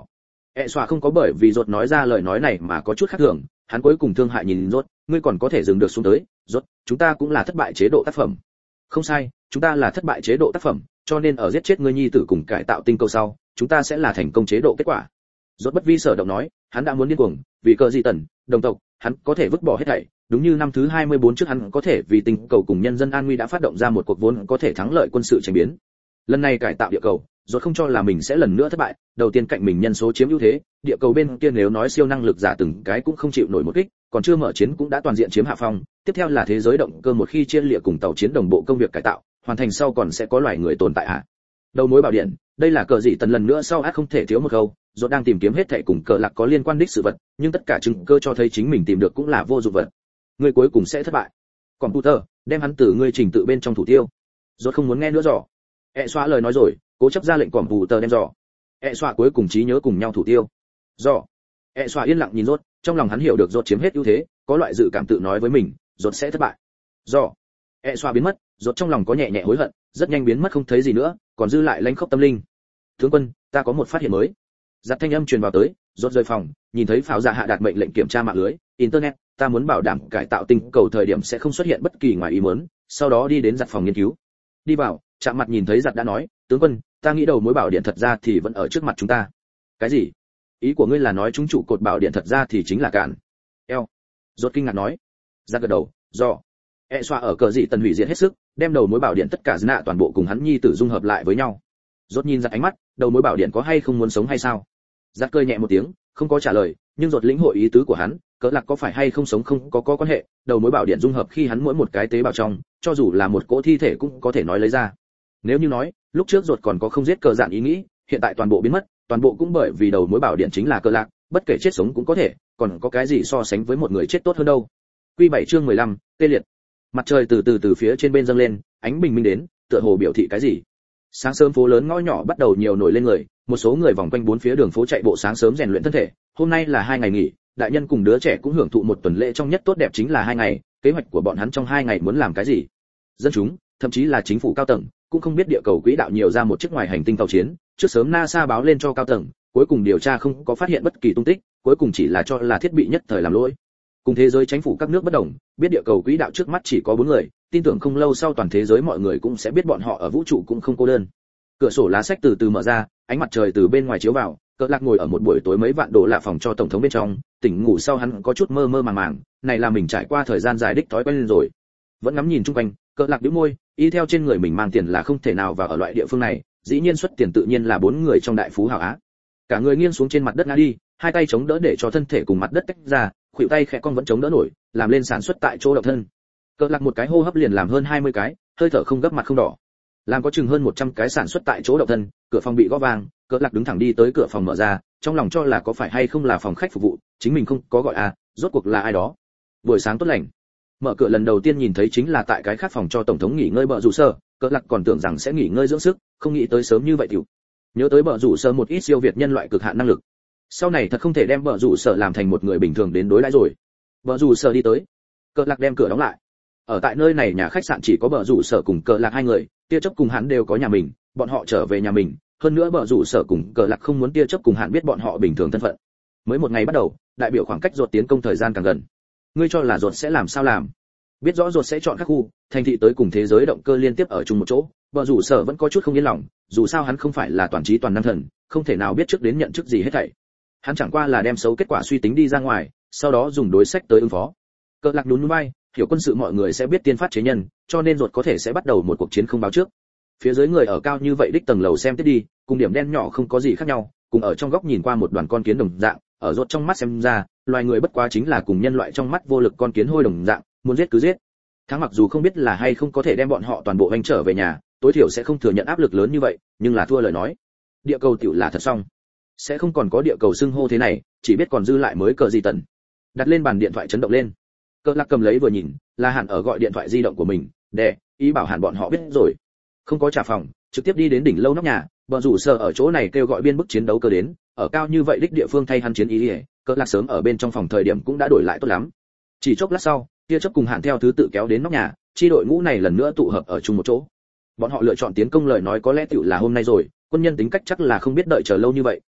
Xoa không có bởi vì rốt nói ra lời nói này mà có chút khác thường, hắn cuối cùng thương hại nhìn rốt, ngươi còn có thể dừng được xuống tới, rốt, chúng ta cũng là thất bại chế độ tác phẩm. Không sai, chúng ta là thất bại chế độ tác phẩm, cho nên ở giết chết ngươi nhi tử cùng cải tạo tinh cầu sau, chúng ta sẽ là thành công chế độ kết quả. Rốt bất vi sở động nói, hắn đã muốn điên cuồng, vì cờ gì tần, đồng tộc, hắn có thể vứt bỏ hết thảy, đúng như năm thứ 24 trước hắn có thể vì tinh cầu cùng nhân dân an nguy đã phát động ra một cuộc vốn có thể thắng lợi quân sự tranh biến. Lần này cải tạo địa cầu, rốt không cho là mình sẽ lần nữa thất bại, đầu tiên cạnh mình nhân số chiếm ưu thế, địa cầu bên kia nếu nói siêu năng lực giả từng cái cũng không chịu nổi một kích, còn chưa mở chiến cũng đã toàn diện chiếm hạ phong, tiếp theo là thế giới động cơ một khi chia liệt cùng tàu chiến đồng bộ công việc cải tạo, hoàn thành sau còn sẽ có loài người tồn tại ạ. Đầu mối bảo điện, đây là cờ dị tần lần nữa sau ác không thể thiếu một câu, rốt đang tìm kiếm hết thảy cùng cờ lạc có liên quan đích sự vật, nhưng tất cả chứng cơ cho thấy chính mình tìm được cũng là vô dụng vật. Người cuối cùng sẽ thất bại. Computer, đem hắn từ ngươi trình tự bên trong thủ tiêu. Rốt không muốn nghe nữa rõ. Xoa lời nói rồi, cố chấp ra lệnh Computer đem rõ. Xoa cuối cùng trí nhớ cùng nhau thủ tiêu. Rõ. Xoa yên lặng nhìn rốt, trong lòng hắn hiểu được rốt chiếm hết ưu thế, có loại dự cảm tự nói với mình, rốt sẽ thất bại. Rõ. Xoa biến mất, rốt trong lòng có nhẹ nhẹ hối hận, rất nhanh biến mất không thấy gì nữa, còn dư lại lãnh khốc tâm linh. Tướng quân, ta có một phát hiện mới. Giật thanh âm truyền vào tới, rốt rời phòng, nhìn thấy pháo giả hạ đạt mệnh lệnh kiểm tra mạng lưới, internet, ta muốn bảo đảm cải tạo tinh cầu thời điểm sẽ không xuất hiện bất kỳ ngoài ý muốn, sau đó đi đến giặt phòng nghiên cứu. Đi vào, chạm mặt nhìn thấy giặt đã nói, tướng quân, ta nghĩ đầu mối bảo điện thật ra thì vẫn ở trước mặt chúng ta. Cái gì? Ý của ngươi là nói chúng trụ cột bảo điện thật ra thì chính là cạn. Eo. Rốt kinh ngạc nói. Giặt gật đầu, do. Xoa ở cờ dị tần hủy diệt hết sức, đem đầu mối bảo điện tất cả nạ toàn bộ cùng hắn nhi tử dung hợp lại với nhau. Rốt nhìn giặt ánh mắt, đầu mối bảo điện có hay không muốn sống hay sao? Giặt cười nhẹ một tiếng, không có trả lời, nhưng rốt lĩnh hội ý tứ của hắn, cỡ lạc có phải hay không sống không có quan hệ, đầu mối bảo điện dung hợp khi hắn mỗi một cái tế bào trong, cho dù là một cỗ thi thể cũng có thể nói lấy ra. Nếu như nói, lúc trước rốt còn có không giết cờ dạn ý nghĩ, hiện tại toàn bộ biến mất, toàn bộ cũng bởi vì đầu mối bảo điện chính là cỡ lạc, bất kể chết sống cũng có thể, còn có cái gì so sánh với một người chết tốt hơn đâu. Quy 7 chương 15, tê liệt. Mặt trời từ từ phía trên bên dâng lên, ánh bình minh đến, tựa hồ biểu thị cái gì. Sáng sớm phố lớn ngõ nhỏ bắt đầu nhiều nổi lên người, một số người vòng quanh bốn phía đường phố chạy bộ sáng sớm rèn luyện thân thể. Hôm nay là 2 ngày nghỉ, đại nhân cùng đứa trẻ cũng hưởng thụ một tuần lễ trong nhất tốt đẹp chính là 2 ngày, kế hoạch của bọn hắn trong 2 ngày muốn làm cái gì. Dân chúng, thậm chí là chính phủ cao tầng, cũng không biết địa cầu quỹ đạo nhiều ra một chiếc ngoài hành tinh tàu chiến, trước sớm NASA báo lên cho cao tầng, cuối cùng điều tra không có phát hiện bất kỳ tung tích, cuối cùng chỉ là cho là thiết bị nhất thời làm lỗi. Cùng thế giới chính phủ các nước bất đồng, biết địa cầu quỹ đạo trước mắt chỉ có 4 người, tin tưởng không lâu sau toàn thế giới mọi người cũng sẽ biết bọn họ ở vũ trụ cũng không cô đơn. Cửa sổ lá sách từ từ mở ra, ánh mặt trời từ bên ngoài chiếu vào, Cỡ Lạc ngồi ở một buổi tối mấy vạn độ lạ phòng cho tổng thống bên trong, tỉnh ngủ sau hắn có chút mơ mơ màng màng, này là mình trải qua thời gian dài đích thói quen lên rồi. Vẫn ngắm nhìn chung quanh, Cỡ Lạc bĩu môi, y theo trên người mình mang tiền là không thể nào vào ở loại địa phương này, dĩ nhiên xuất tiền tự nhiên là 4 người trong đại phú hào á. Cả người nghiêng xuống trên mặt đất ngã đi, hai tay chống đỡ để cho thân thể cùng mặt đất tách ra, khuỷu tay khẽ cong vẫn chống đỡ nổi, làm lên sản xuất tại chỗ động thân. Cỡ Lạc một cái hô hấp liền làm hơn 20 cái, hơi thở không gấp mặt không đỏ. Làm có chừng hơn 100 cái sản xuất tại chỗ động thân, cửa phòng bị gõ vang, Cỡ Lạc đứng thẳng đi tới cửa phòng mở ra, trong lòng cho là có phải hay không là phòng khách phục vụ, chính mình không có gọi rốt cuộc là ai đó. Buổi sáng tốt lành. Mở cửa lần đầu tiên nhìn thấy chính là tại cái khác phòng cho tổng thống nghỉ ngơi bợ rủ sở, Cỡ Lạc còn tưởng rằng sẽ nghỉ ngơi dưỡng sức, không nghĩ tới sớm như vậy tiểu. Nhớ tới bợ rủ sở một ít siêu việt nhân loại cực hạn năng lực. Sau này thật không thể đem bợ rủ sở làm thành một người bình thường đến đối đãi rồi. Bợ rủ sở đi tới, Cỡ Lạc đem cửa đóng lại. Ở tại nơi này nhà khách sạn chỉ có bợ rủ sở cùng Cỡ Lạc hai người, tia chớp cùng hắn đều có nhà mình, bọn họ trở về nhà mình, hơn nữa bợ rủ sở cùng Cỡ Lạc không muốn tia chớp cùng hắn biết bọn họ bình thường thân phận. Mới một ngày bắt đầu, đại biểu khoảng cách rột tiến công thời gian càng gần. Ngươi cho là rột sẽ làm sao làm? Biết rõ rột sẽ chọn các khu, thành thị tới cùng thế giới động cơ liên tiếp ở chung một chỗ, bợ rủ sở vẫn có chút không yên lòng, dù sao hắn không phải là toàn trí toàn năng thần, không thể nào biết trước đến nhận chức gì hết thảy. Hắn chẳng qua là đem xấu kết quả suy tính đi ra ngoài, sau đó dùng đối sách tới ứng phó. Cỡ Lạc nhún vai, hiểu quân sự mọi người sẽ biết tiên phát chế nhân, cho nên rột có thể sẽ bắt đầu một cuộc chiến không báo trước. Phía dưới người ở cao như vậy đích tầng lầu xem tiếp đi, cùng điểm đen nhỏ không có gì khác nhau, cùng ở trong góc nhìn qua một đoàn con kiến đồng dạng, ở rột trong mắt xem ra, loài người bất quá chính là cùng nhân loại trong mắt vô lực con kiến hôi đồng dạng, muốn giết cứ giết. Thắng mặc dù không biết là hay không có thể đem bọn họ toàn bộ hành trở về nhà, tối thiểu sẽ không thừa nhận áp lực lớn như vậy, nhưng là thua lời nói, địa cầu tiểu là thật xong. Sẽ không còn có địa cầu xưng hô thế này, chỉ biết còn dư lại mới cờ gì tần. Đặt lên bàn điện thoại chấn động lên. Cỡ Lạc cầm lấy vừa nhìn, là Hàn ở gọi điện thoại di động của mình, để ý bảo Hàn bọn họ biết rồi. Không có trả phòng, trực tiếp đi đến đỉnh lâu nóc nhà, bờ rủ sở ở chỗ này kêu gọi biên bức chiến đấu cơ đến, ở cao như vậy đích địa phương thay hắn chiến ý, Cỡ Lạc sớm ở bên trong phòng thời điểm cũng đã đổi lại tốt lắm. Chỉ chốc lát sau, tia chớp cùng Hàn theo thứ tự kéo đến nóc nhà, chi đội ngũ này lần nữa tụ hợp ở chung một chỗ. Bọn họ lựa chọn tiến công lời nói có lẽ tiểu là hôm nay rồi, quân nhân tính cách chắc là không biết đợi chờ lâu như vậy,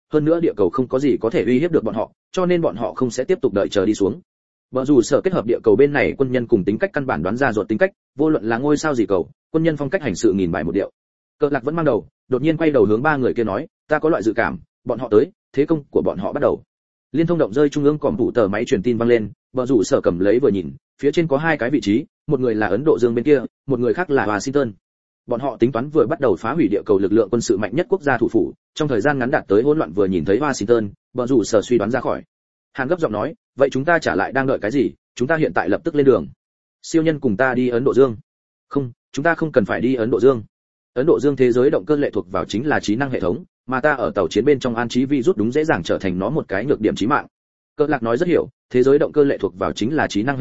hơn nữa địa cầu không có gì có thể uy hiếp được bọn họ, cho nên bọn họ không sẽ tiếp tục đợi chờ đi xuống. Bở rủ sở kết hợp địa cầu bên này quân nhân cùng tính cách căn bản đoán ra ruột tính cách, vô luận là ngôi sao gì cầu, quân nhân phong cách hành sự nghìn bài một điệu. Cờ Lạc vẫn mang đầu, đột nhiên quay đầu hướng ba người kia nói, ta có loại dự cảm, bọn họ tới, thế công của bọn họ bắt đầu. Liên thông động rơi trung ương còm tủ tờ máy truyền tin vang lên, bở rủ sở cầm lấy vừa nhìn, phía trên có hai cái vị trí, một người là Ấn Độ Dương bên kia, một người khác là Washington. Bọn họ tính toán vừa bắt đầu phá hủy địa cầu lực lượng quân sự mạnh nhất quốc gia thủ phủ, trong thời gian ngắn đạt tới hỗn loạn vừa nhìn thấy Washington, bở rủ sở suy đoán ra khỏi. Hàn gấp giọng nói, vậy chúng ta trả lại đang đợi cái gì, chúng ta hiện tại lập tức lên đường. Siêu nhân cùng ta đi Ấn Độ Dương. Không, chúng ta không cần phải đi Ấn Độ Dương. Ấn Độ Dương thế giới động cơ lệ thuộc vào chính là trí năng hệ thống, mà ta ở tàu chiến bên trong an trí virus đúng dễ dàng trở thành nó một cái nhược điểm chí mạng. Cờ Lạc nói rất hiểu, thế giới động cơ lệ thuộc vào chính là trí năng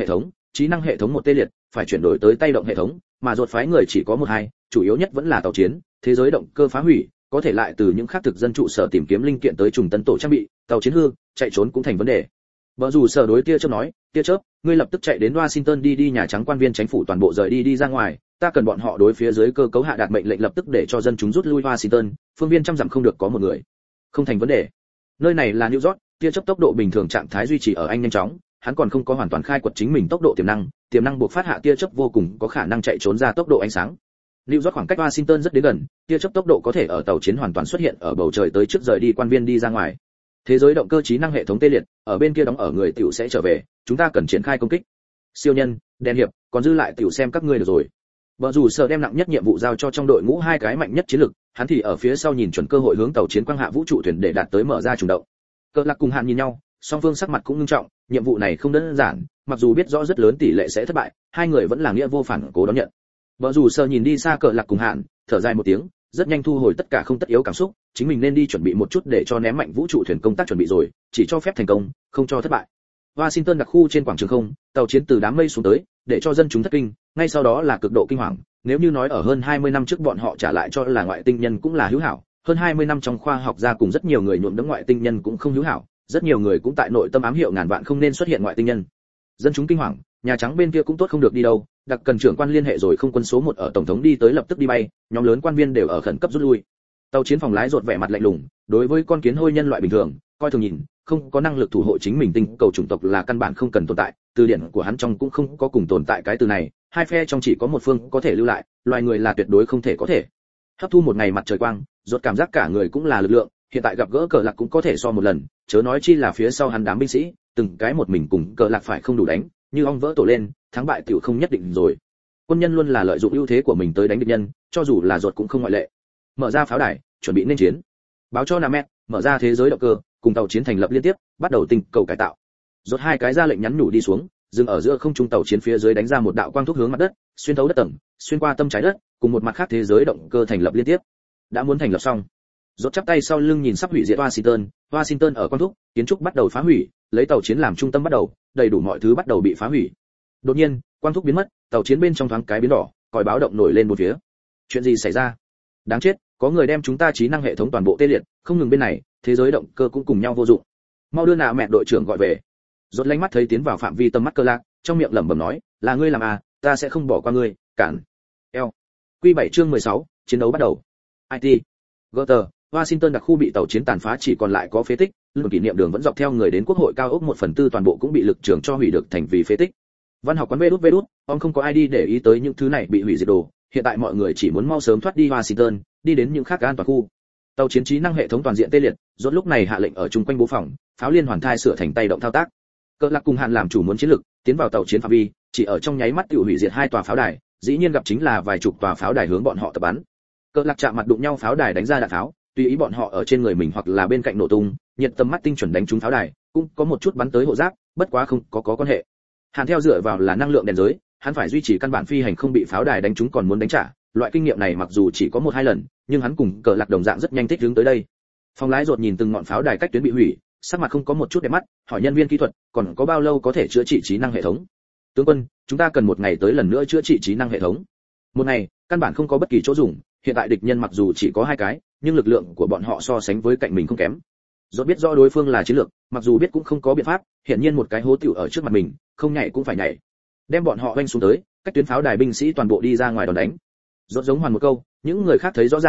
hệ thống một tê liệt, phải chuyển đổi tới tay động hệ thống, mà ruột phái người chỉ có một hai, chủ yếu nhất vẫn là tàu chiến, thế giới động cơ phá hủy, có thể lại từ những khác thực dân trụ sở tìm kiếm linh kiện tới trùng tân tổ trang bị, tàu chiến hư, chạy trốn cũng thành vấn đề. Bở rủ sở đối Tia Chớp nói, Tia Chớp, ngươi lập tức chạy đến Washington đi Nhà Trắng quan viên chính phủ toàn bộ rời đi ra ngoài, ta cần bọn họ đối phía dưới cơ cấu hạ đạt mệnh lệnh lập tức để cho dân chúng rút lui Washington, phương viên trăm dặm không được có một người. Không thành vấn đề. Nơi này là New York, Tia Chớp tốc độ bình thường trạng thái duy trì ở anh nhanh chóng, hắn còn không có hoàn toàn khai quật chính mình tốc độ tiềm năng buộc phát hạ Tia Chớp vô cùng có khả năng chạy trốn ra tốc độ ánh sáng. New York khoảng cách Washington rất đến gần, Tia Chớp tốc độ có thể ở tàu chiến hoàn toàn xuất hiện ở bầu trời tới trước rời đi quan viên đi ra ngoài. Thế giới động cơ trí năng hệ thống tê liệt, ở bên kia đóng ở người tiểu sẽ trở về, chúng ta cần triển khai công kích. Siêu nhân, đen hiệp, còn dư lại tiểu xem các ngươi được rồi. Bở rủ sở đem nặng nhất nhiệm vụ giao cho trong đội ngũ hai cái mạnh nhất chiến lực, hắn thì ở phía sau nhìn chuẩn cơ hội hướng tàu chiến quang hạ vũ trụ thuyền để đạt tới mở ra trùng động. Cờ Lạc cùng Hàn nhìn nhau, song phương sắc mặt cũng nghiêm trọng, nhiệm vụ này không đơn giản, mặc dù biết rõ rất lớn tỷ lệ sẽ thất bại, hai người vẫn là nghĩa vô phản cố đón nhận. Bở rủ sở nhìn đi xa Cờ Lạc cùng Hàn, thở dài một tiếng, rất nhanh thu hồi tất cả không tất yếu cảm xúc, chính mình nên đi chuẩn bị một chút để cho ném mạnh vũ trụ thuyền công tác chuẩn bị rồi, chỉ cho phép thành công, không cho thất bại. Washington đặc khu trên quảng trường không, tàu chiến từ đám mây xuống tới, để cho dân chúng thất kinh, ngay sau đó là cực độ kinh hoàng, nếu như nói ở hơn 20 năm trước bọn họ trả lại cho là ngoại tinh nhân cũng là hữu hảo, hơn 20 năm trong khoa học gia cùng rất nhiều người nhuộm đẫm ngoại tinh nhân cũng không hữu hảo, rất nhiều người cũng tại nội tâm ám hiệu ngàn vạn không nên xuất hiện ngoại tinh nhân. Dân chúng kinh hoàng, Nhà Trắng bên kia cũng tốt không được đi đâu, đặc cần trưởng quan liên hệ rồi không quân số 1 ở tổng thống đi tới lập tức đi bay, nhóm lớn quan viên đều ở khẩn cấp rút lui. Tàu chiến phòng lái rột vẻ mặt lạnh lùng, đối với con kiến hôi nhân loại bình thường, coi thường nhìn, không có năng lực thủ hộ chính mình tinh cầu chủng tộc là căn bản không cần tồn tại, từ điển của hắn trong cũng không có cùng tồn tại cái từ này, hai phe trong chỉ có một phương có thể lưu lại, loài người là tuyệt đối không thể có thể. Hấp thu một ngày mặt trời quang, rột cảm giác cả người cũng là lực lượng, hiện tại gặp gỡ Cờ Lạc cũng có thể so một lần, chớ nói chi là phía sau hắn đám binh sĩ, từng cái một mình cùng Cờ Lạc phải không đủ đánh, như ong vỡ tổ lên, thắng bại tiểu không nhất định rồi. Quân nhân luôn là lợi dụng ưu thế của mình tới đánh địch nhân, cho dù là rột cũng không ngoại lệ. Mở ra pháo đài, chuẩn bị nên chiến. Báo cho Nam Mẹ, mở ra thế giới động cơ, cùng tàu chiến thành lập liên tiếp, bắt đầu tinh cầu cải tạo. Rột hai cái ra lệnh nhắn nhủ đi xuống, dừng ở giữa không trung tàu chiến phía dưới đánh ra một đạo quang thúc hướng mặt đất, xuyên thấu đất tầng, xuyên qua tâm trái đất, cùng một mặt khác thế giới động cơ thành lập liên tiếp. Đã muốn thành lập xong. Rốt chắp tay sau lưng nhìn sắp hủy diệt Washington ở quang thúc, kiến trúc bắt đầu phá hủy, lấy tàu chiến làm trung tâm bắt đầu, đầy đủ mọi thứ bắt đầu bị phá hủy. Đột nhiên, quang thúc biến mất, tàu chiến bên trong thoáng cái biến đỏ, còi báo động nổi lên một phía. Chuyện gì xảy ra? Đáng chết, có người đem chúng ta trí năng hệ thống toàn bộ tê liệt, không ngừng bên này, thế giới động cơ cũng cùng nhau vô dụng. Mau đưa nạ mẹ đội trưởng gọi về. Rốt lánh mắt thấy tiến vào phạm vi tầm mắt Cờ Lạc, trong miệng lẩm bẩm nói, là ngươi làm à, ta sẽ không bỏ qua ngươi, cản. Eo. Quy 7 chương 16, chiến đấu bắt đầu. IT. Gutter, Washington đặc khu bị tàu chiến tàn phá chỉ còn lại có phế tích, lưng kỷ niệm đường vẫn dọc theo người đến quốc hội cao ốc 1/4 toàn bộ cũng bị lực trường cho hủy được thành vì phế tích. Văn học quán vê đút, ông không có ai đi để ý tới những thứ này bị hủy diệt đồ, hiện tại mọi người chỉ muốn mau sớm thoát đi Washington, đi đến những khác an toàn khu. Tàu chiến trí năng hệ thống toàn diện tê liệt, rốt lúc này hạ lệnh ở chung quanh bố phòng, pháo liên hoàn thai sửa thành tay động thao tác. Cờ Lạc cùng Hàn làm chủ muốn chiến lực, tiến vào tàu chiến phạm vi, chỉ ở trong nháy mắt tiêu hủy diệt hai tòa pháo đài, dĩ nhiên gặp chính là vài chục tòa pháo đài hướng bọn họ tập bắn. Cờ Lạc chạm mặt đụng nhau pháo đài đánh ra đạn pháo, tùy ý bọn họ ở trên người mình hoặc là bên cạnh nổ tung, nhiệt tầm mắt tinh chuẩn đánh trúng pháo đài, cũng có một chút bắn tới hộ giáp, bất quá không có quan hệ. Hàn theo dựa vào là năng lượng đèn giới, hắn phải duy trì căn bản phi hành không bị pháo đài đánh trúng còn muốn đánh trả, loại kinh nghiệm này mặc dù chỉ có 1-2 lần, nhưng hắn cùng Cờ Lạc đồng dạng rất nhanh thích hướng tới đây. Phòng lái rột nhìn từng ngọn pháo đài cách tuyến bị hủy, sắc mặt không có một chút đẹp mắt, hỏi nhân viên kỹ thuật, còn có bao lâu có thể chữa trị trí năng hệ thống? Tướng quân, chúng ta cần 1 ngày tới lần nữa chữa trị trí năng hệ thống. 1 ngày, căn bản không có bất kỳ chỗ dùng, hiện tại địch nhân mặc dù chỉ có 2 cái, nhưng lực lượng của bọn họ so sánh với cạnh mình không kém. Rốt biết rõ đối phương là chiến lược, mặc dù biết cũng không có biện pháp, hiện nhiên một cái hố tiểu ở trước mặt mình, không nhảy cũng phải nhảy. Đem bọn họ vênh xuống tới, cách tuyến pháo đài binh sĩ toàn bộ đi ra ngoài đòn đánh. Rốt giống hoàn một câu, những người khác thấy rõ ràng,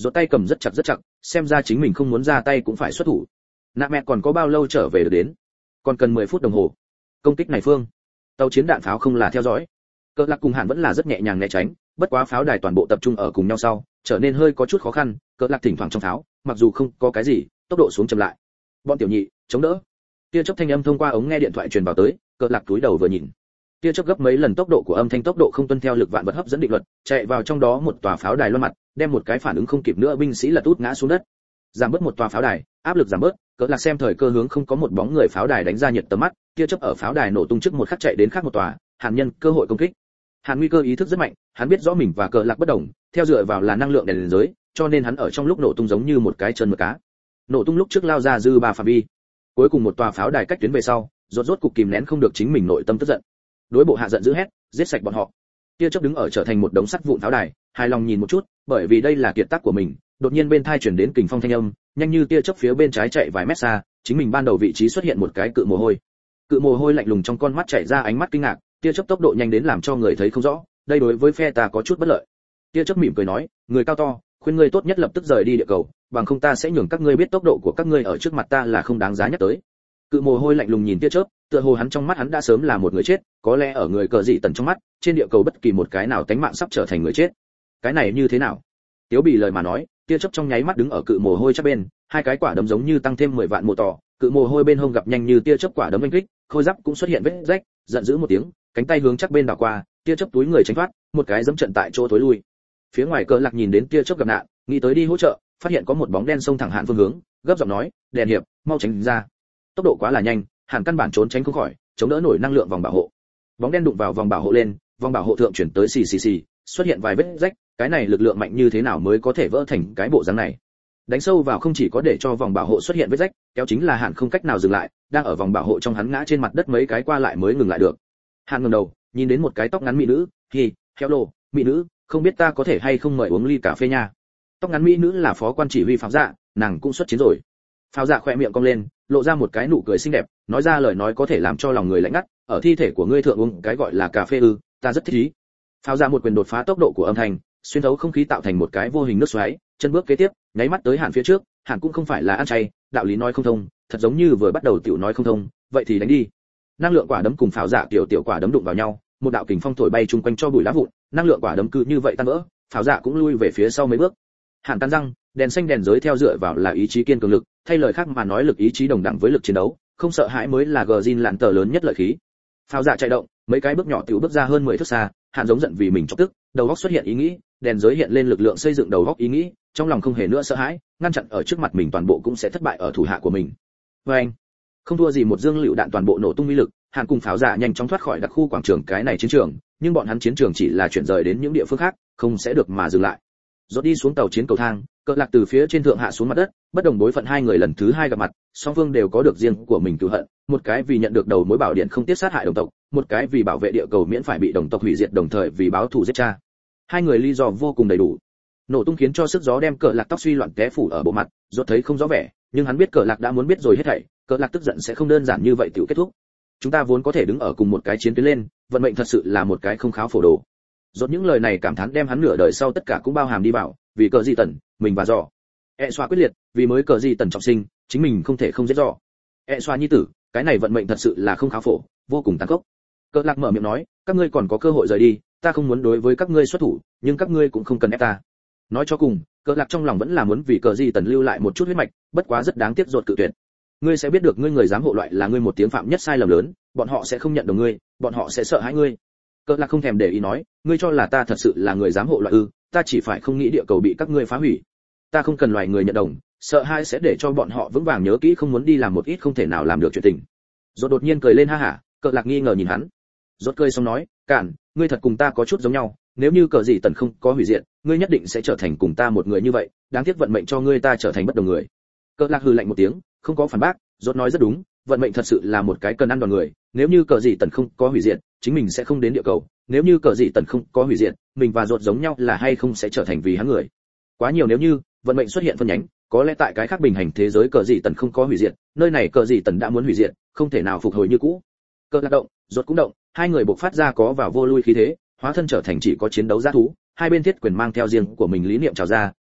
Rốt tay cầm rất chặt, xem ra chính mình không muốn ra tay cũng phải xuất thủ. Nạ mẹ còn có bao lâu trở về được đến? Còn cần 10 phút đồng hồ. Công kích này phương, tàu chiến đạn pháo không là theo dõi. Cờ Lạc cùng Hàn vẫn là rất nhẹ nhàng né tránh, bất quá pháo đài toàn bộ tập trung ở cùng nhau sau, trở nên hơi có chút khó khăn. Cờ Lạc thỉnh thoảng trong pháo, mặc dù không có cái gì, tốc độ xuống chậm lại. Bọn tiểu nhị, chống đỡ. Tia chớp thanh âm thông qua ống nghe điện thoại truyền vào tới, Cờ Lạc cúi đầu vừa nhìn. Tia chớp gấp mấy lần tốc độ của âm thanh, tốc độ không tuân theo lực vạn vật hấp dẫn định luật, chạy vào trong đó một tòa pháo đài loan mặt, đem một cái phản ứng không kịp nữa binh sĩ lật út ngã xuống đất. Giảm bớt một tòa pháo đài, áp lực giảm bớt, Cờ Lạc xem thời cơ hướng không có một bóng người pháo đài đánh ra nhiệt tầm mắt, tia chớp ở pháo đài nổ tung trước một khắc chạy đến khác một tòa, Hàn nhân cơ hội công kích. Hàn nguy cơ ý thức rất mạnh, hắn biết rõ mình và Cờ Lạc bất đồng, theo dựa vào là năng lượng đèn giới, cho nên hắn ở trong lúc nổ tung giống như một cái chân mực cá. Nổ tung lúc trước lao ra dư ba phạm vi. Cuối cùng một tòa pháo đài cách tuyến về sau, rốt cục kìm nén không được chính mình nội tâm tức giận. Đối bộ hạ giận dữ hét, giết sạch bọn họ. Tia chớp đứng ở trở thành một đống sắt vụn pháo đài, hài lòng nhìn một chút, bởi vì đây là kiệt tác của mình, đột nhiên bên tai truyền đến kình phong thanh âm, nhanh như tia chớp phía bên trái chạy vài mét xa, chính mình ban đầu vị trí xuất hiện một cái cự mồ hôi. Cự mồ hôi lạnh lùng trong con mắt chảy ra ánh mắt kinh ngạc, tia chớp tốc độ nhanh đến làm cho người thấy không rõ, đây đối với phe ta có chút bất lợi. Tia chớp mỉm cười nói, người cao to, khuyên ngươi tốt nhất lập tức rời đi địa cầu, bằng không ta sẽ nhường các ngươi biết tốc độ của các ngươi ở trước mặt ta là không đáng giá nhắc tới. Cự mồ hôi lạnh lùng nhìn tia chớp, tựa hồ hắn trong mắt hắn đã sớm là một người chết, có lẽ ở người cờ dị tần trong mắt, trên địa cầu bất kỳ một cái nào tánh mạng sắp trở thành người chết. Cái này như thế nào? Tiếu Bì lời mà nói, tia chớp trong nháy mắt đứng ở cự mồ hôi chắc bên, hai cái quả đấm giống như tăng thêm 10 vạn mồ tỏ, cự mồ hôi bên hông gặp nhanh như tia chớp quả đấm đánh kích, khôi giáp cũng xuất hiện vết rách, giận dữ một tiếng, cánh tay hướng chắc bên đảo qua, tia chớp túi người tránh thoát, một cái giẫm trận tại chỗ thối lui. Phía ngoài Cờ Lạc nhìn đến tia chớp gặp nạn, nghĩ tới đi hỗ trợ, phát hiện có một bóng đen xông thẳng Hàn phương hướng, gấp giọng nói, "Đèn hiệp, mau tránh ra." Tốc độ quá là nhanh, Hàn căn bản trốn tránh không khỏi, chống đỡ nổi năng lượng vòng bảo hộ. Bóng đen đụng vào vòng bảo hộ lên, vòng bảo hộ thượng chuyển tới xì, xuất hiện vài vết rách, cái này lực lượng mạnh như thế nào mới có thể vỡ thành cái bộ dáng này? Đánh sâu vào không chỉ có để cho vòng bảo hộ xuất hiện vết rách, kéo chính là Hàn không cách nào dừng lại, đang ở vòng bảo hộ trong hắn ngã trên mặt đất mấy cái qua lại mới ngừng lại được. Hàn ngẩng đầu, nhìn đến một cái tóc ngắn mỹ nữ, "Hi, hello, mỹ nữ, không biết ta có thể hay không mời uống ly cà phê nha." Tóc ngắn mỹ nữ là phó quan chỉ huy Pháo Dạ, nàng cũng xuất chiến rồi. Pháo Dạ khỏe miệng cong lên, lộ ra một cái nụ cười xinh đẹp, nói ra lời nói có thể làm cho lòng người lạnh ngắt, "Ở thi thể của ngươi thượng uống cái gọi là cà phê ư, ta rất thích ý." Pháo Dạ một quyền đột phá tốc độ của âm thanh, xuyên thấu không khí tạo thành một cái vô hình nước xoáy, chân bước kế tiếp, nháy mắt tới Hàn phía trước, Hàn cũng không phải là ăn chay, đạo lý nói không thông, thật giống như vừa bắt đầu tiểu nói không thông, vậy thì đánh đi. Năng lượng quả đấm cùng Pháo Dạ tiểu quả đấm đụng vào nhau, một đạo kình phong thổi bay chung quanh cho bụi lá vụn, năng lượng quả đấm cứ như vậy tan vỡ, Pháo Dạ cũng lui về phía sau mấy bước. Hàn cắn răng, đèn xanh đèn giới theo dựa vào là ý chí kiên cường lực, thay lời khác mà nói lực ý chí đồng đẳng với lực chiến đấu, không sợ hãi mới là Gjin lạn tờ lớn nhất lợi khí. Pháo Dạ chạy động, mấy cái bước nhỏ tiểu bước ra hơn 10 thước xa, Hàn giống giận vì mình chọc tức, đầu óc xuất hiện ý nghĩ, đèn giới hiện lên lực lượng xây dựng đầu óc ý nghĩ, trong lòng không hề nữa sợ hãi, ngăn chặn ở trước mặt mình toàn bộ cũng sẽ thất bại ở thủ hạ của mình. Anh, không thua gì một dương lựu đạn toàn bộ nổ tung uy lực, Hàn cùng Pháo Dạ nhanh chóng thoát khỏi đặc khu quảng trường cái này chiến trường, nhưng bọn hắn chiến trường chỉ là chuyển rời đến những địa phương khác, không sẽ được mà dừng lại. Rốt đi xuống tàu chiến cầu thang, Cờ Lạc từ phía trên thượng hạ xuống mặt đất, bất đồng bối phận hai người lần thứ hai gặp mặt, song phương đều có được riêng của mình cừu hận, một cái vì nhận được đầu mối bảo điện không tiếc sát hại đồng tộc, một cái vì bảo vệ địa cầu miễn phải bị đồng tộc hủy diệt đồng thời vì báo thù giết cha. Hai người lý do vô cùng đầy đủ. Nổ tung khiến cho sức gió đem Cờ Lạc tóc suy loạn té phủ ở bộ mặt, Rốt thấy không rõ vẻ, nhưng hắn biết Cờ Lạc đã muốn biết rồi hết thảy, Cờ Lạc tức giận sẽ không đơn giản như vậy tiểu kết thúc. Chúng ta vốn có thể đứng ở cùng một cái chiến tuyến lên, vận mệnh thật sự là một cái không kháo phổ đồ. Rốt những lời này cảm thán đem hắn nửa đời sau tất cả cũng bao hàm đi vào, vì Cờ Dị Tần, mình và Dò. Xoa quyết liệt, vì mới Cờ Dị Tần trọng sinh, chính mình không thể không giết Dò. Xoa nhi tử, cái này vận mệnh thật sự là không kháo phổ, vô cùng tàn khốc. Cờ Lạc mở miệng nói, các ngươi còn có cơ hội rời đi, ta không muốn đối với các ngươi xuất thủ, nhưng các ngươi cũng không cần ép ta. Nói cho cùng, Cờ Lạc trong lòng vẫn là muốn vì Cờ Dị Tần lưu lại một chút huyết mạch, bất quá rất đáng tiếc Rốt cự tuyệt. Ngươi sẽ biết được ngươi người dám hộ loại là ngươi một tiếng phạm nhất sai lầm lớn, bọn họ sẽ không nhận đồng ngươi, bọn họ sẽ sợ hãi ngươi. Cờ Lạc không thèm để ý nói, ngươi cho là ta thật sự là người dám hộ loại ư? Ta chỉ phải không nghĩ địa cầu bị các ngươi phá hủy. Ta không cần loài người nhận đồng, sợ hãi sẽ để cho bọn họ vững vàng nhớ kỹ không muốn đi làm một ít không thể nào làm được chuyện tình. Rốt đột nhiên cười lên ha hả, Cờ Lạc nghi ngờ nhìn hắn. Rốt cười xong nói, cản, ngươi thật cùng ta có chút giống nhau, nếu như Cờ Dị Tần không có hủy diệt, ngươi nhất định sẽ trở thành cùng ta một người như vậy, đáng tiếc vận mệnh cho ngươi ta trở thành bất đồng người. Cờ Lạc hừ lạnh một tiếng, không có phản bác, Rốt nói rất đúng, vận mệnh thật sự là một cái cần ăn đòn người, nếu như Cờ Dị Tần không có hủy diệt, chính mình sẽ không đến địa cầu, nếu như Cờ Dị Tần không có hủy diệt, mình và Rốt giống nhau là hay không sẽ trở thành vì hắn người. Quá nhiều nếu như, vận mệnh xuất hiện phân nhánh, có lẽ tại cái khác bình hành thế giới Cờ Dị Tần không có hủy diệt, nơi này Cờ Dị Tần đã muốn hủy diệt, không thể nào phục hồi như cũ. Cờ Lạc động, Rốt cũng động, hai người bộc phát ra có vào vô lui khí thế, hóa thân trở thành chỉ có chiến đấu dã thú, hai bên thiết quyền mang theo riêng của mình lý niệm trào ra,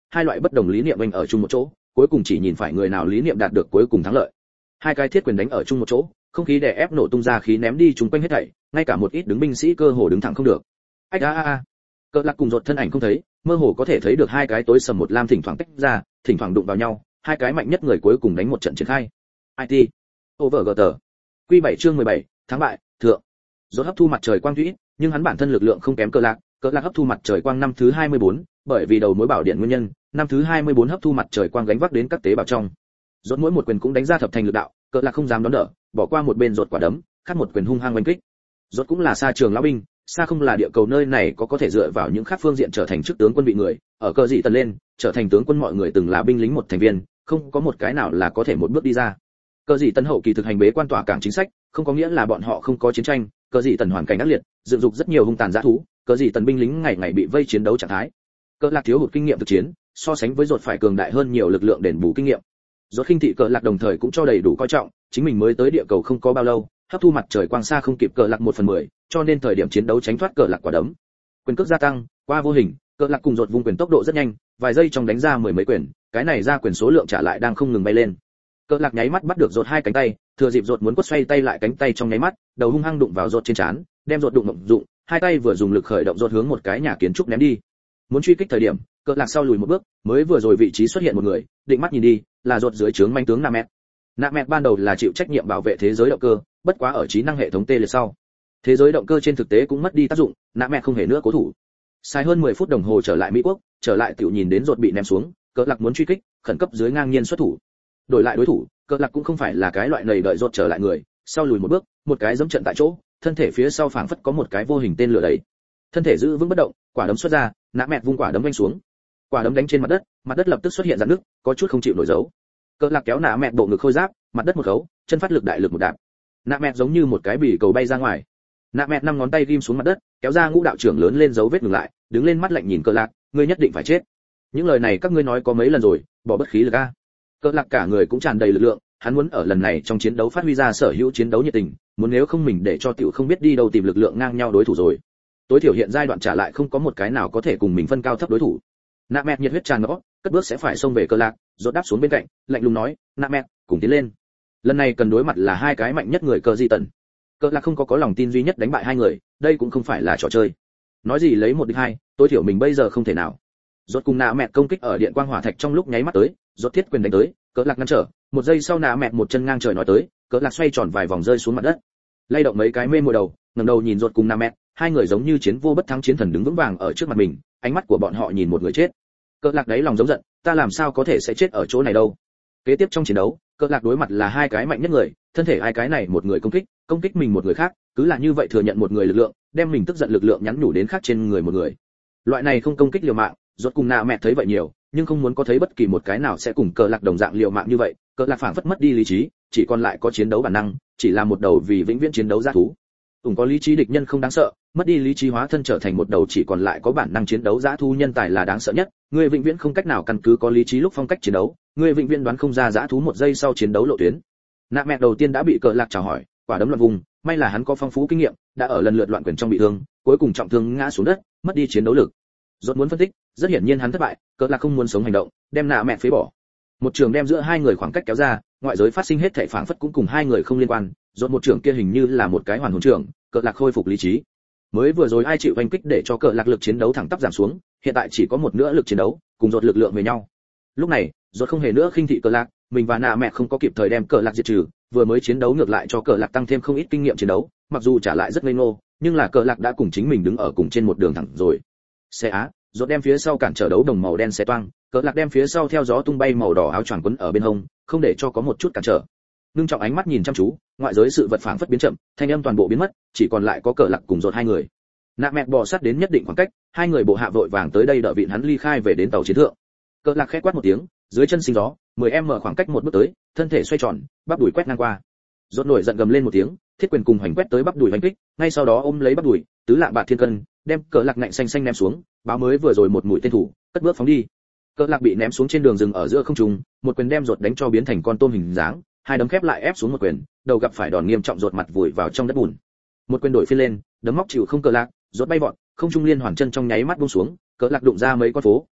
hai loại bất đồng lý niệm anh ở chung một chỗ, cuối cùng chỉ nhìn phải người nào lý niệm đạt được cuối cùng thắng lợi. Hai cái thiết quyền đánh ở chung một chỗ, không khí đè ép nổ tung ra khí ném đi chúng quanh hết thảy, ngay cả một ít đứng binh sĩ cơ hồ đứng thẳng không được. Ách a a a. Cờ lạc cùng rột thân ảnh không thấy, mơ hồ có thể thấy được hai cái tối sầm một lam thỉnh thoảng tách ra, thỉnh thoảng đụng vào nhau, hai cái mạnh nhất người cuối cùng đánh một trận triển khai. IT. Overgt. Quy 7 chương 17, thắng bại, thượng. Rốt hấp thu mặt trời quang thủy, nhưng hắn bản thân lực lượng không kém cờ lạc hấp thu mặt trời quang năm thứ 24, bởi vì đầu mối bảo điện nguyên nhân, năm thứ 24 hấp thu mặt trời quang gánh vác đến các tế bào trong. Rốt mỗi một quyền cũng đánh ra thập thành lực đạo, cờ lạc không dám đón đỡ, bỏ qua một bên rột quả đấm, khác một quyền hung hăng oanh kích. Rốt cũng là xa trường lão binh, xa không là địa cầu nơi này có thể dựa vào những khác phương diện trở thành chức tướng quân vị người, ở cờ dị tần lên, trở thành tướng quân mọi người từng là binh lính một thành viên, không có một cái nào là có thể một bước đi ra. Cờ dị tần hậu kỳ thực hành bế quan tỏa cảng chính sách, không có nghĩa là bọn họ không có chiến tranh, cờ dị tần hoàn cảnh ác liệt, dựng dục rất nhiều hung tàn dã thú, cờ dị tần binh lính ngày ngày bị vây chiến đấu trạng thái. Cờ lạc thiếu hụt kinh nghiệm thực chiến, so sánh với rột phải cường đại hơn nhiều lực lượng đền bù kinh nghiệm. Rốt khinh thị cờ lạc đồng thời cũng cho đầy đủ coi trọng, chính mình mới tới địa cầu không có bao lâu, hấp thu mặt trời quang xa không kịp cờ lạc 1/10, cho nên thời điểm chiến đấu tránh thoát cờ lạc quả đấm. Quyền cước gia tăng, qua vô hình, cờ lạc cùng rột vung quyền tốc độ rất nhanh, vài giây trong đánh ra mười mấy quyền, cái này ra quyền số lượng trả lại đang không ngừng bay lên. Cờ lạc nháy mắt bắt được rột hai cánh tay, thừa dịp rột muốn quất xoay tay lại cánh tay trong nháy mắt, đầu hung hăng đụng vào rột trên trán, đem rột đụng ngậm dụng, hai tay vừa dùng lực khởi động rột hướng một cái nhà kiến trúc ném đi. Muốn truy kích thời điểm, cờ lạc sau lùi một bước, mới vừa rồi vị trí xuất hiện một người, định mắt nhìn đi, là rột dưới trướng manh tướng Nạ Mẹt ban đầu là chịu trách nhiệm bảo vệ thế giới động cơ, bất quá ở trí năng hệ thống tê liệt sau, thế giới động cơ trên thực tế cũng mất đi tác dụng, Nạ Mẹt không hề nữa cố thủ. Sai hơn 10 phút đồng hồ trở lại Mỹ quốc, trở lại tiểu nhìn đến rột bị ném xuống, cờ lạc muốn truy kích, khẩn cấp dưới ngang nhiên xuất thủ. Đổi lại đối thủ, cờ lạc cũng không phải là cái loại nầy đợi rột trở lại người, sau lùi một bước, một cái giẫm trận tại chỗ, thân thể phía sau phảng phất có một cái vô hình tên lửa đẩy. Thân thể giữ vững bất động, quả đấm xuất ra, Nạ Mẹt vung quả đấm vung xuống. Quả đấm đánh trên mặt đất lập tức xuất hiện rạn nứt, có chút không chịu nổi dấu. Cờ lạc kéo Nạ Mẹt bộ ngực khôi giáp, mặt đất một khấu, chân phát lực đại lực một đạp. Nạ Mẹt giống như một cái bỉ cầu bay ra ngoài. Nạ Mẹt năm ngón tay ghim xuống mặt đất, kéo ra ngũ đạo trưởng lớn lên dấu vết ngừng lại, đứng lên mắt lạnh nhìn Cờ lạc, ngươi nhất định phải chết. Những lời này các ngươi nói có mấy lần rồi, bỏ bất khí lực a. Cờ lạc cả người cũng tràn đầy lực lượng, hắn muốn ở lần này trong chiến đấu phát huy ra sở hữu chiến đấu nhiệt tình, muốn nếu không mình để cho tiểu không biết đi đâu tìm lực lượng ngang nhau đối thủ rồi. Tối thiểu hiện giai đoạn trả lại không có một cái nào có thể cùng mình phân cao thấp đối thủ. Nạ Mẹt nhiệt huyết tràn ngõ, cất bước sẽ phải xông về Cờ lạc, rốt đáp xuống bên cạnh, lạnh lùng nói, Nạ Mẹt, cùng tiến lên. Lần này cần đối mặt là hai cái mạnh nhất người Cờ Di Tần. Cờ lạc không có lòng tin duy nhất đánh bại hai người, đây cũng không phải là trò chơi. Nói gì lấy một địch hai, tối thiểu mình bây giờ không thể nào. Rốt cùng Nạ Mẹt công kích ở điện quang hỏa thạch trong lúc nháy mắt tới, rốt thiết quyền đánh tới, Cờ lạc ngăn trở, một giây sau Nạ Mẹt một chân ngang trời nói tới, Cờ lạc xoay tròn vài vòng rơi xuống mặt đất. Lay động mấy cái mê mùi đầu, ngẩng đầu nhìn rốt cùng Nạ Mẹt, hai người giống như chiến vô bất thắng chiến thần đứng vững vàng ở trước mặt mình, ánh mắt của bọn họ nhìn một người chết. Cờ lạc đấy lòng giống giận, ta làm sao có thể sẽ chết ở chỗ này đâu. Kế tiếp trong chiến đấu, Cờ lạc đối mặt là hai cái mạnh nhất người, thân thể hai cái này một người công kích mình một người khác, cứ là như vậy thừa nhận một người lực lượng, đem mình tức giận lực lượng nhắn nhủ đến khác trên người một người. Loại này không công kích liều mạng, rốt cùng Nạ Mẹt thấy vậy nhiều, nhưng không muốn có thấy bất kỳ một cái nào sẽ cùng Cờ lạc đồng dạng liều mạng như vậy. Cờ lạc phảng phất mất đi lý trí, chỉ còn lại có chiến đấu bản năng, chỉ là một đầu vì vĩnh viễn chiến đấu dã thú. Có lý trí địch nhân không đáng sợ, mất đi lý trí hóa thân trở thành một đầu chỉ còn lại có bản năng chiến đấu dã thú nhân tài là đáng sợ nhất. Người vĩnh viễn không cách nào căn cứ có lý trí lúc phong cách chiến đấu, người vĩnh viễn đoán không ra dã thú một giây sau chiến đấu lộ tuyến. Nạ Mẹt đầu tiên đã bị Cờ lạc chào hỏi, quả đấm loạn vùng, may là hắn có phong phú kinh nghiệm, đã ở lần lượt loạn quyền trong bị thương, cuối cùng trọng thương ngã xuống đất, mất đi chiến đấu lực. Rốt muốn phân tích, rất hiển nhiên hắn thất bại, Cờ lạc không muốn sống hành động, đem Nạ Mẹt phế bỏ. Một trường đem giữa hai người khoảng cách kéo ra, ngoại giới phát sinh hết thảy phảng phất cũng cùng hai người không liên quan, rốt một trường kia hình như là một cái hoàn hồn trường, Cờ lạc khôi phục lý trí. Mới vừa rồi ai chịu đánh kích để cho Cờ lạc lực chiến đấu thẳng tắp giảm xuống, hiện tại chỉ có một nửa lực chiến đấu, cùng rốt lực lượng về nhau. Lúc này, rốt không hề nữa khinh thị Cờ lạc, mình và Nạ Mẹt không có kịp thời đem Cờ lạc diệt trừ, vừa mới chiến đấu ngược lại cho Cờ lạc tăng thêm không ít kinh nghiệm chiến đấu, mặc dù trả lại rất ngây ngô, nhưng là Cờ lạc đã cùng chính mình đứng ở cùng trên một đường thẳng rồi. Xe á, rốt đem phía sau cản trở đấu đồng màu đen xe toang, Cờ lạc đem phía sau theo gió tung bay màu đỏ áo choàng quấn ở bên hông, không để cho có một chút cản trở. Ngưng trọng ánh mắt nhìn chăm chú, ngoại giới sự vật phảng phất biến chậm, thanh âm toàn bộ biến mất, chỉ còn lại có Cờ lạc cùng rốt hai người. Nạ Mẹt bò sát đến nhất định khoảng cách, hai người bộ hạ vội vàng tới đây đợi vịn hắn ly khai về đến tàu chiến thượng. Cờ lạc khẽ quát một tiếng, dưới chân sinh gió, 10m khoảng cách một bước tới, thân thể xoay tròn, bắp đùi quét ngang qua. Rốt nổi giận gầm lên một tiếng, thiết quyền cùng hoành quét tới bắp đùi hoành kích, ngay sau đó ôm lấy bắp đùi, tứ lạng bạc thiên cân, đem Cờ lạc ngạnh xanh xanh ném xuống, báo mới vừa rồi một mũi tên thủ, cất bước phóng đi. Cờ lạc bị ném xuống trên đường rừng ở giữa không trung, một quyền đem rốt đánh cho biến thành con tôm hình dáng, hai đấm khép lại ép xuống một quyền, đầu gặp phải đòn nghiêm trọng rốt mặt vùi vào trong đất bùn. Một quyền đổi phiên lên, đấm móc chịu không Cờ lạc, rốt bay vọt, không trung liên hoàn chân trong nháy mắt buông xuống, Cờ lạc đụng ra mấy con phố,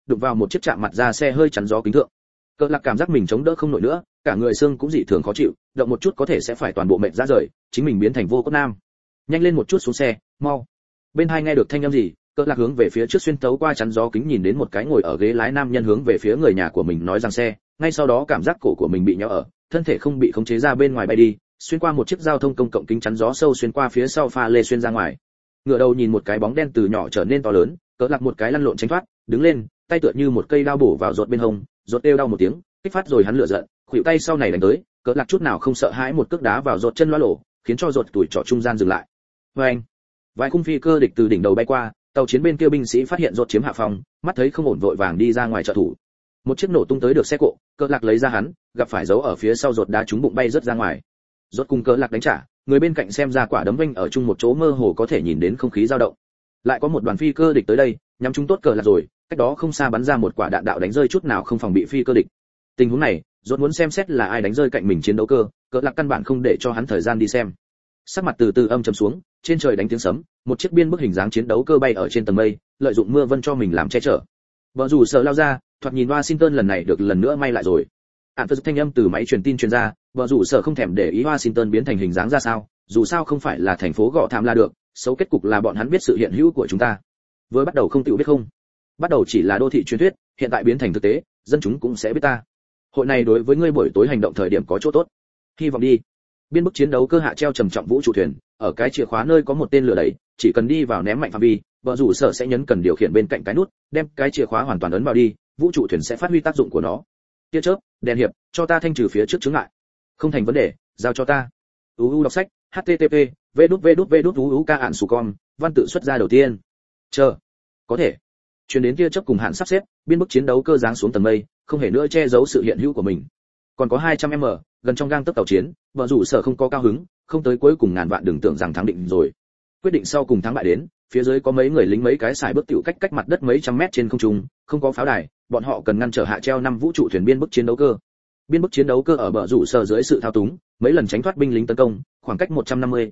đụng vào một chiếc chạm mặt ra xe hơi chắn gió kính thượng. Cờ lạc cảm giác mình chống đỡ không nổi nữa, cả người xương cũng dị thường khó chịu, động một chút có thể sẽ phải toàn bộ mệt ra rời, chính mình biến thành vô cốt nam. Nhanh lên một chút xuống xe, mau. Bên hai nghe được thanh âm gì, Cờ lạc hướng về phía trước xuyên tấu qua chắn gió kính nhìn đến một cái ngồi ở ghế lái nam nhân hướng về phía người nhà của mình nói rằng xe, ngay sau đó cảm giác cổ của mình bị nhéo ở, thân thể không bị khống chế ra bên ngoài bay đi, xuyên qua một chiếc giao thông công cộng kính chắn gió sâu xuyên qua phía sau pha lê xuyên ra ngoài. Ngửa đầu nhìn một cái bóng đen từ nhỏ trở nên to lớn, Cờ lạc một cái lăn lộn tránh thoát, đứng lên, tay tựa như một cây đao bổ vào ruột bên hông, ruột kêu đau một tiếng, kích phát rồi hắn lửa giận, khuỷu tay sau này đánh tới, Cờ lạc chút nào không sợ hãi một cước đá vào ruột chân loa lổ, khiến cho ruột tuổi trỏ trung gian dừng lại. Oeng! Vài khung phi cơ địch từ đỉnh đầu bay qua, tàu chiến bên kia binh sĩ phát hiện ruột chiếm hạ phòng, mắt thấy không ổn vội vàng đi ra ngoài trợ thủ. Một chiếc nổ tung tới được xe cộ, Cờ lạc lấy ra hắn, gặp phải giấu ở phía sau ruột đá trúng bụng bay rất ra ngoài. Ruột cùng Cờ lạc đánh trả, người bên cạnh xem ra quả đấm vênh ở chung một chỗ mơ hồ có thể nhìn đến không khí dao động. Lại có một đoàn phi cơ địch tới đây, nhắm chúng tốt Cờ lạc rồi, cách đó không xa bắn ra một quả đạn đạo đánh rơi chút nào không phòng bị phi cơ địch. Tình huống này, Ruột muốn xem xét là ai đánh rơi cạnh mình chiến đấu cơ, Cờ lạc căn bản không để cho hắn thời gian đi xem. Sắc mặt từ từ âm trầm xuống, trên trời đánh tiếng sấm, một chiếc biên bức hình dáng chiến đấu cơ bay ở trên tầng mây, lợi dụng mưa vân cho mình làm che chở. Bờ rủ sợ lao ra, thoạt nhìn Washington lần này được lần nữa may lại rồi. Ản phật thanh âm từ máy truyền tin truyền ra, bờ rủ sợ không thèm để ý Washington biến thành hình dáng ra sao, dù sao không phải là thành phố gọ thảm là được, xấu kết cục là bọn hắn biết sự hiện hữu của chúng ta. Với bắt đầu không tự biết không, bắt đầu chỉ là đô thị truyền thuyết, hiện tại biến thành thực tế, dân chúng cũng sẽ biết ta. Hội này đối với ngươi buổi tối hành động thời điểm có chỗ tốt. Hy vọng đi. Biên bức chiến đấu cơ hạ treo trầm trọng vũ trụ thuyền, ở cái chìa khóa nơi có một tên lửa đẩy, chỉ cần đi vào ném mạnh phạm vi, vợ rủ sở sẽ nhấn cần điều khiển bên cạnh cái nút, đem cái chìa khóa hoàn toàn ấn vào đi, vũ trụ thuyền sẽ phát huy tác dụng của nó. Tia chớp, đèn hiệp, cho ta thanh trừ phía trước chướng ngại. Không thành vấn đề, giao cho ta. UU đọc sách, http vđvđvđuucan văn tự xuất ra đầu tiên. Chờ. Có thể. Truyền đến tia chớp cùng hạn sắp xếp, biên bức chiến đấu cơ giáng xuống tầng mây, không hề nữa che giấu sự hiện hữu của mình. Còn có 200m, gần trong gang tấc tàu chiến, vợ rủ sở không có cao hứng, không tới cuối cùng ngàn vạn đừng tưởng rằng thắng định rồi. Quyết định sau cùng thắng bại đến, phía dưới có mấy người lính mấy cái xài bước tiểu cách mặt đất mấy trăm mét trên không trung, không có pháo đài, bọn họ cần ngăn trở hạ treo 5 vũ trụ thuyền biên bức chiến đấu cơ. Biên bức chiến đấu cơ ở bờ rủ sở dưới sự thao túng, mấy lần tránh thoát binh lính tấn công, khoảng cách 150,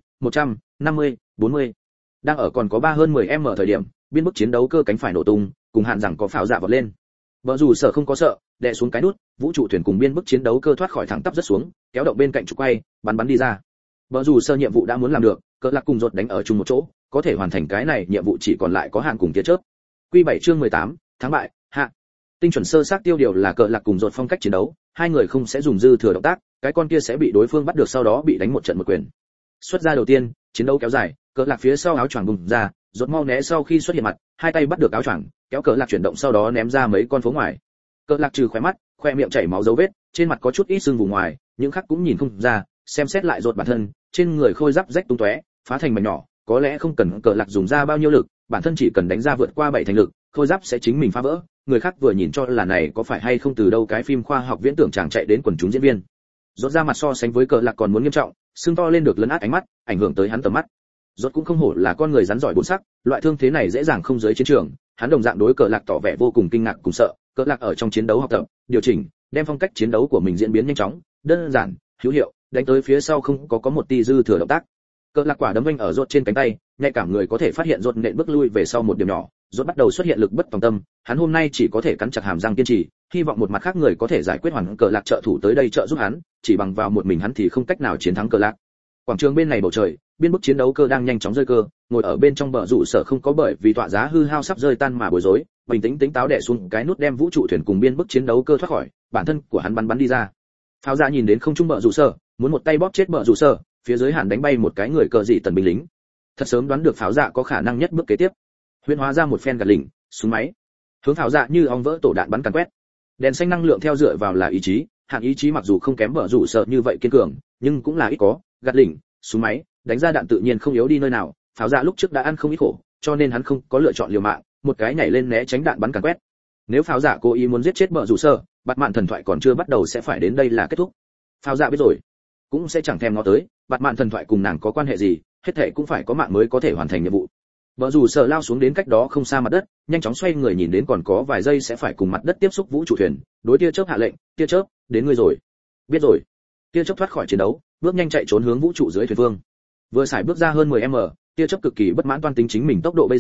150, 40. Đang ở còn có 3 hơn 10m thời điểm, biên bức chiến đấu cơ cánh phải nổ tung, cùng hạn rằng có pháo dạ vọt lên. Bờ rủ sở không có sợ, đè xuống cái nút, vũ trụ thuyền cùng biên bức chiến đấu cơ thoát khỏi thẳng tắp rất xuống, kéo động bên cạnh trục quay, bắn đi ra. Bờ rủ sở nhiệm vụ đã muốn làm được, Cờ lạc cùng Rột đánh ở chung một chỗ, có thể hoàn thành cái này nhiệm vụ chỉ còn lại có hạn cùng tia chớp. Quy 7 chương 18, thắng bại, hạ. Tinh chuẩn sơ xác tiêu điều là Cờ lạc cùng Rột phong cách chiến đấu, hai người không sẽ dùng dư thừa động tác, cái con kia sẽ bị đối phương bắt được sau đó bị đánh một trận một quyền. Xuất ra đầu tiên, chiến đấu kéo dài, Cờ lạc phía sau áo choàng bùng ra, Rột mau né sau khi xuất hiện mặt, hai tay bắt được áo choàng, kéo Cờ lạc chuyển động sau đó ném ra mấy con phố ngoài. Cờ lạc trừ khóe mắt, khoe miệng chảy máu dấu vết, trên mặt có chút ít sưng vùng ngoài, những khác cũng nhìn không ra, xem xét lại Rột bản thân, trên người khôi giáp rách tung tóe, phá thành mảnh nhỏ, có lẽ không cần Cờ lạc dùng ra bao nhiêu lực, bản thân chỉ cần đánh ra vượt qua 7 thành lực, khôi giáp sẽ chính mình phá vỡ, người khác vừa nhìn cho là này có phải hay không từ đâu cái phim khoa học viễn tưởng chàng chạy đến quần chúng diễn viên. Rốt ra mặt so sánh với Cờ lạc còn muốn nghiêm trọng, xương to lên được lấn át ánh mắt, ảnh hưởng tới hắn tầm mắt. Rốt cũng không hổ là con người rắn giỏi bốn sắc, loại thương thế này dễ dàng không giới chiến trường, hắn đồng dạng đối Cờ lạc tỏ vẻ vô cùng kinh ngạc cùng sợ. Cờ lạc ở trong chiến đấu học tập, điều chỉnh, đem phong cách chiến đấu của mình diễn biến nhanh chóng, đơn giản, hữu hiệu, đánh tới phía sau không có một tia dư thừa động tác. Cờ lạc quả đấm vênh ở Rốt trên cánh tay, nhạy cảm người có thể phát hiện Rốt nện bước lui về sau một điểm nhỏ, Rốt bắt đầu xuất hiện lực bất tòng tâm, hắn hôm nay chỉ có thể cắn chặt hàm răng kiên trì, hy vọng một mặt khác người có thể giải quyết hoàn Cờ lạc trợ thủ tới đây trợ giúp hắn, chỉ bằng vào một mình hắn thì không cách nào chiến thắng Cờ lạc. Quảng trường bên này bầu trời, biên bức chiến đấu cơ đang nhanh chóng rơi cơ, ngồi ở bên trong bờ rủ sở không có bởi vì tọa giá hư hao sắp rơi tan mà bối rối, bình tĩnh tính táo đè xuống cái nút đem vũ trụ thuyền cùng biên bức chiến đấu cơ thoát khỏi, bản thân của hắn bắn đi ra. Pháo ra nhìn đến không trung bờ rủ sở, muốn một tay bóp chết bờ rủ sở, phía dưới hàn đánh bay một cái người cờ dị tần binh lính. Thật sớm đoán được pháo dạ có khả năng nhất bước kế tiếp, huyễn hóa ra một phen gạt lỉnh, súng máy, hướng pháo dạ như ong vỡ tổ đạn bắn càn quét. Đèn xanh năng lượng theo dựa vào là ý chí, hạng ý chí mặc dù không kém bờ rủ sở như vậy kiên cường, nhưng cũng là ít có, gạt lỉnh, súng máy, đánh ra đạn tự nhiên không yếu đi nơi nào. Pháo dạ lúc trước đã ăn không ít khổ, cho nên hắn không có lựa chọn liều mạng, một cái nhảy lên né tránh đạn bắn càn quét. Nếu pháo dạ cố ý muốn giết chết bờ rủ sở, bạt mạn thần thoại còn chưa bắt đầu sẽ phải đến đây là kết thúc. Pháo dạ biết rồi, cũng sẽ chẳng thèm ngó tới, bạt mạn thần thoại cùng nàng có quan hệ gì, hết thảy cũng phải có mạng mới có thể hoàn thành nhiệm vụ. Bờ rủ sở lao xuống đến cách đó không xa mặt đất, nhanh chóng xoay người nhìn đến còn có vài giây sẽ phải cùng mặt đất tiếp xúc vũ trụ thuyền, đối tia chớp hạ lệnh, tia chớp, đến ngươi rồi. Biết rồi. Tia chớp thoát khỏi chiến đấu, bước nhanh chạy trốn hướng vũ trụ dưới thuyền vương. Vừa xài bước ra hơn 10m, tia chớp cực kỳ bất mãn toan tính chính mình tốc độ bây giờ,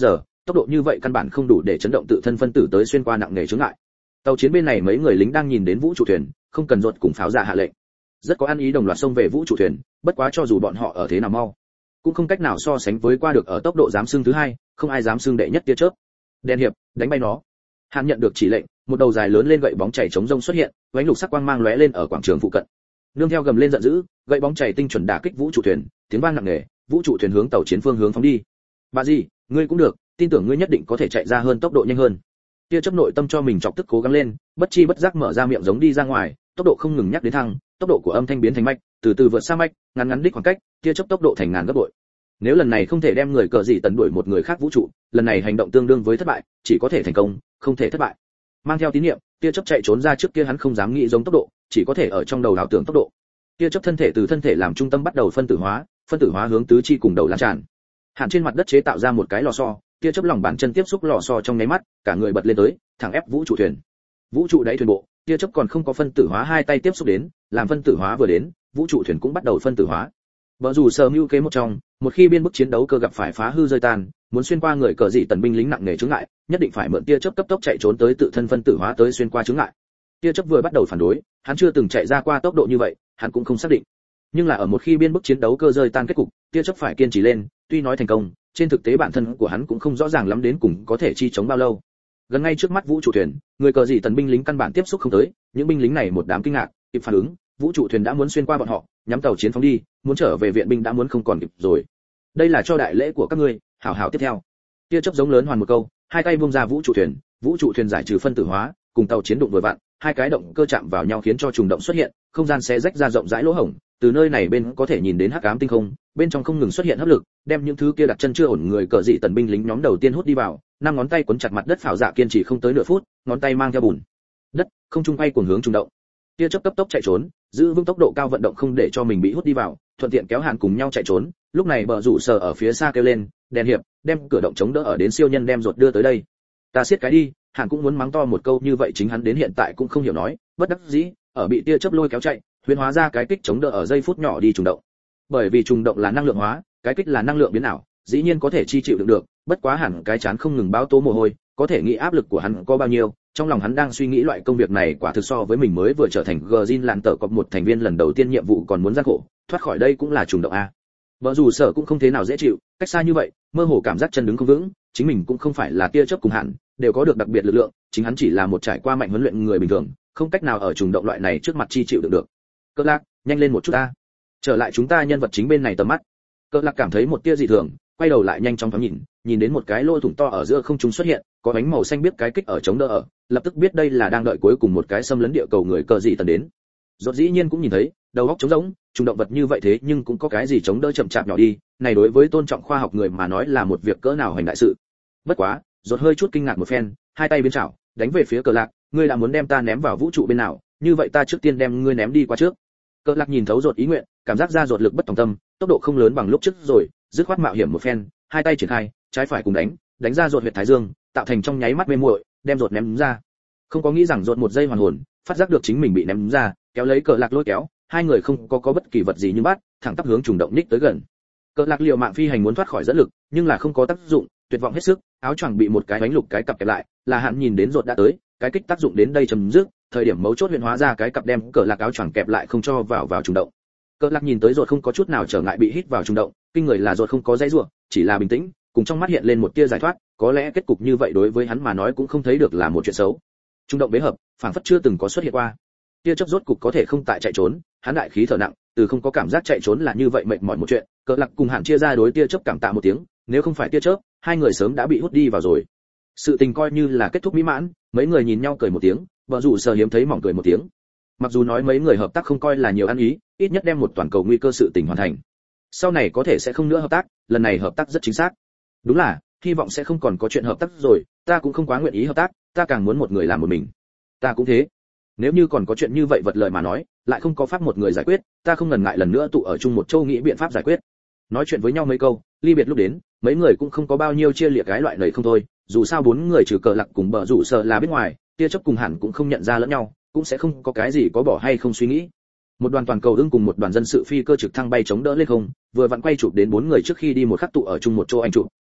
tốc độ như vậy căn bản không đủ để chấn động tự thân phân tử tới xuyên qua nặng nề chướng ngại. Tàu chiến bên này mấy người lính đang nhìn đến vũ trụ thuyền, không cần rột cùng pháo ra hạ lệnh, rất có ăn ý đồng loạt xông về vũ trụ thuyền, bất quá cho dù bọn họ ở thế nào mau, cũng không cách nào so sánh với qua được ở tốc độ dám xưng thứ hai, không ai dám xưng đệ nhất tia chớp. Đen hiệp, đánh bay nó. Hắn nhận được chỉ lệnh, một đầu dài lớn lên gậy bóng chảy chống rông xuất hiện, ánh lục sắc quang mang lóe lên ở quảng trường phụ cận. Nương theo gầm lên giận dữ, gậy bóng chảy tinh chuẩn đả kích vũ trụ thuyền, tiếng vang nặng nề, vũ trụ thuyền hướng tàu chiến phương hướng phóng đi. Bà gì, ngươi cũng được, tin tưởng ngươi nhất định có thể chạy ra hơn tốc độ nhanh hơn. Tia chớp nội tâm cho mình chọc tức cố gắng lên, bất chi bất giác mở ra miệng giống đi ra ngoài, tốc độ không ngừng nhắc đến thăng, tốc độ của âm thanh biến thành mạch, từ từ vượt xa mạch, ngắn ngắn đích khoảng cách, tia chớp tốc độ thành ngàn gấp bội. Nếu lần này không thể đem người cờ gì tấn đuổi một người khác vũ trụ, lần này hành động tương đương với thất bại, chỉ có thể thành công, không thể thất bại. Mang theo tín niệm, tia chớp chạy trốn ra trước kia hắn không dám nghĩ giống tốc độ, chỉ có thể ở trong đầu ảo tưởng tốc độ. Tia chớp thân thể từ thân thể làm trung tâm bắt đầu phân tử hóa hướng tứ chi cùng đầu lan tràn. Hạn trên mặt đất chế tạo ra một cái lò xo, tia chớp lòng bàn chân tiếp xúc lò xo trong nháy mắt, cả người bật lên tới, thẳng ép vũ trụ thuyền. Vũ trụ đáy thuyền bộ, tia chớp còn không có phân tử hóa hai tay tiếp xúc đến, làm phân tử hóa vừa đến, vũ trụ thuyền cũng bắt đầu phân tử hóa. Vợ dù sờ mưu kế một trong, một khi biên bức chiến đấu cơ gặp phải phá hư rơi tan, muốn xuyên qua người cờ dị tần binh lính nặng nề chướng ngại, nhất định phải mượn tia chớp cấp tốc chạy trốn tới tự thân phân tử hóa tới xuyên qua chướng ngại. Tia chớp vừa bắt đầu phản đối, hắn chưa từng chạy ra qua tốc độ như vậy, hắn cũng không xác định. Nhưng là ở một khi biên bức chiến đấu cơ rơi tan kết cục, tia chớp phải kiên trì lên, tuy nói thành công, trên thực tế bản thân của hắn cũng không rõ ràng lắm đến cùng có thể chi chống bao lâu. Gần ngay trước mắt vũ trụ thuyền, người cờ dị tần binh lính căn bản tiếp xúc không tới, những binh lính này một đám kinh ngạc, kịp phản ứng, vũ trụ thuyền đã muốn xuyên qua bọn họ, nhắm tàu chiến phóng đi, muốn trở về viện binh đã muốn không còn kịp rồi. Đây là cho đại lễ của các ngươi, hảo hảo tiếp theo. Tia chớp giống lớn hoàn một câu, hai tay vung ra vũ trụ thuyền giải trừ phân tử hóa, cùng tàu chiến đụng vừa vặn, hai cái động cơ chạm vào nhau khiến cho trùng động xuất hiện, không gian xé rách ra rộng rãi lỗ hổng, từ nơi này bên có thể nhìn đến hắc ám tinh không, bên trong không ngừng xuất hiện hấp lực, đem những thứ kia đặt chân chưa ổn người cờ dị tần binh lính nhóm đầu tiên hút đi vào, năm ngón tay quấn chặt mặt đất phảo dạ kiên trì không tới nửa phút, ngón tay mang theo bùn đất, không trung quay cuồng hướng trùng động. Tia chớp cấp tốc chạy trốn, giữ vững tốc độ cao vận động không để cho mình bị hút đi vào, thuận tiện kéo Hàn cùng nhau chạy trốn. Lúc này bờ rủ sở ở phía xa kêu lên, đèn hiệp, đem cửa động chống đỡ ở đến siêu nhân đem ruột đưa tới đây. Ta siết cái đi, Hàn cũng muốn mắng to một câu như vậy chính hắn đến hiện tại cũng không hiểu nói, bất đắc dĩ, ở bị tia chớp lôi kéo chạy, huyễn hóa ra cái kích chống đỡ ở giây phút nhỏ đi trùng động. Bởi vì trùng động là năng lượng hóa, cái kích là năng lượng biến ảo, dĩ nhiên có thể chi chịu đựng được, bất quá hẳn cái chán không ngừng báo tố mồ hôi, có thể nghĩ áp lực của hắn có bao nhiêu. Trong lòng hắn đang suy nghĩ loại công việc này quả thực so với mình mới vừa trở thành Gjin làn tờ cọp một thành viên lần đầu tiên nhiệm vụ còn muốn gian khổ, thoát khỏi đây cũng là trùng động a. Vợ dù sở cũng không thế nào dễ chịu, cách xa như vậy, mơ hồ cảm giác chân đứng không vững, chính mình cũng không phải là tia chớp cùng hạn, đều có được đặc biệt lực lượng, chính hắn chỉ là một trải qua mạnh huấn luyện người bình thường, không cách nào ở trùng động loại này trước mặt chi chịu đựng được. Cơ Lạc, nhanh lên một chút ta. Trở lại chúng ta nhân vật chính bên này tầm mắt. Cơ Lạc cảm thấy một tia dị thường, quay đầu lại nhanh chóng thoáng nhìn đến một cái lỗ thủng to ở giữa không trung xuất hiện, có ánh màu xanh biết cái kích ở chống đỡ ở, lập tức biết đây là đang đợi cuối cùng một cái xâm lấn địa cầu người cờ dị tần đến. Rốt dĩ nhiên cũng nhìn thấy, đầu óc trống rỗng, trùng động vật như vậy thế nhưng cũng có cái gì chống đỡ chậm chạp nhỏ đi, này đối với tôn trọng khoa học người mà nói là một việc cỡ nào hành đại sự. Bất quá, rốt hơi chút kinh ngạc một phen, hai tay biến chảo, đánh về phía Cờ Lạc, ngươi đã muốn đem ta ném vào vũ trụ bên nào, như vậy ta trước tiên đem ngươi ném đi qua trước. Cờ Lạc nhìn thấu rốt ý nguyện, cảm giác ra rốt lực bất tòng tâm, tốc độ không lớn bằng lúc trước rồi, dứt khoát mạo hiểm một phen, hai tay triển khai, trái phải cùng đánh ra rốt huyệt thái dương, tạo thành trong nháy mắt mê muội, đem rốt ném ra. Không có nghĩ rằng rốt một giây hoàn hồn, phát giác được chính mình bị ném ra, kéo lấy Cờ Lạc lôi kéo, hai người không có bất kỳ vật gì như bắt, thẳng tắp hướng trùng động ních tới gần. Cờ Lạc liều mạng phi hành muốn thoát khỏi dẫn lực, nhưng là không có tác dụng, tuyệt vọng hết sức, áo choàng bị một cái bánh lục cái cặp kẹp lại, là Hạn nhìn đến rốt đã tới, cái kích tác dụng đến đây chấm dứt, thời điểm mấu chốt luyện hóa ra cái cặp đem Cờ Lạc áo choàng kẹp lại không cho vào trùng động. Cờ Lạc nhìn tới rốt không có chút nào trở ngại bị hít vào trùng động, kinh người là rốt không có dãy rủa, chỉ là bình tĩnh, cùng trong mắt hiện lên một tia giải thoát, có lẽ kết cục như vậy đối với hắn mà nói cũng không thấy được là một chuyện xấu. Trùng động bế hợp, phảng phất chưa từng có xuất hiện qua. Tia chớp rốt cục có thể không tại chạy trốn, hắn đại khí thở nặng, từ không có cảm giác chạy trốn là như vậy mệt mỏi một chuyện. Cờ Lạc cùng Hạn chia ra đối tia chớp cảm tạ một tiếng, nếu không phải tia chớp, hai người sớm đã bị hút đi vào rồi. Sự tình coi như là kết thúc mỹ mãn, mấy người nhìn nhau cười một tiếng, vợ rủ sở hiếm thấy mỏng cười một tiếng. Mặc dù nói mấy người hợp tác không coi là nhiều ăn ý, ít nhất đem một toàn cầu nguy cơ sự tình hoàn thành. Sau này có thể sẽ không nữa hợp tác, lần này hợp tác rất chính xác. Đúng là, hy vọng sẽ không còn có chuyện hợp tác rồi, ta cũng không quá nguyện ý hợp tác, ta càng muốn một người làm một mình. Ta cũng thế. Nếu như còn có chuyện như vậy vật lợi mà nói, lại không có pháp một người giải quyết, ta không ngần ngại lần nữa tụ ở chung một châu nghĩ biện pháp giải quyết. Nói chuyện với nhau mấy câu, ly biệt lúc đến, mấy người cũng không có bao nhiêu chia liệt cái loại này không thôi, dù sao bốn người trừ Cờ Lạc cùng bờ rủ sở là bên ngoài, tia chớp cùng hẳn cũng không nhận ra lẫn nhau, cũng sẽ không có cái gì có bỏ hay không suy nghĩ. Một đoàn toàn cầu ưng cùng một đoàn dân sự phi cơ trực thăng bay chống đỡ lên không, vừa vặn quay chụp đến bốn người trước khi đi một khắc tụ ở chung một chỗ ảnh chụp,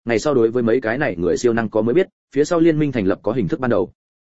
ngày sau đối với mấy cái này người siêu năng có mới biết, phía sau liên minh thành lập có hình thức ban đầu.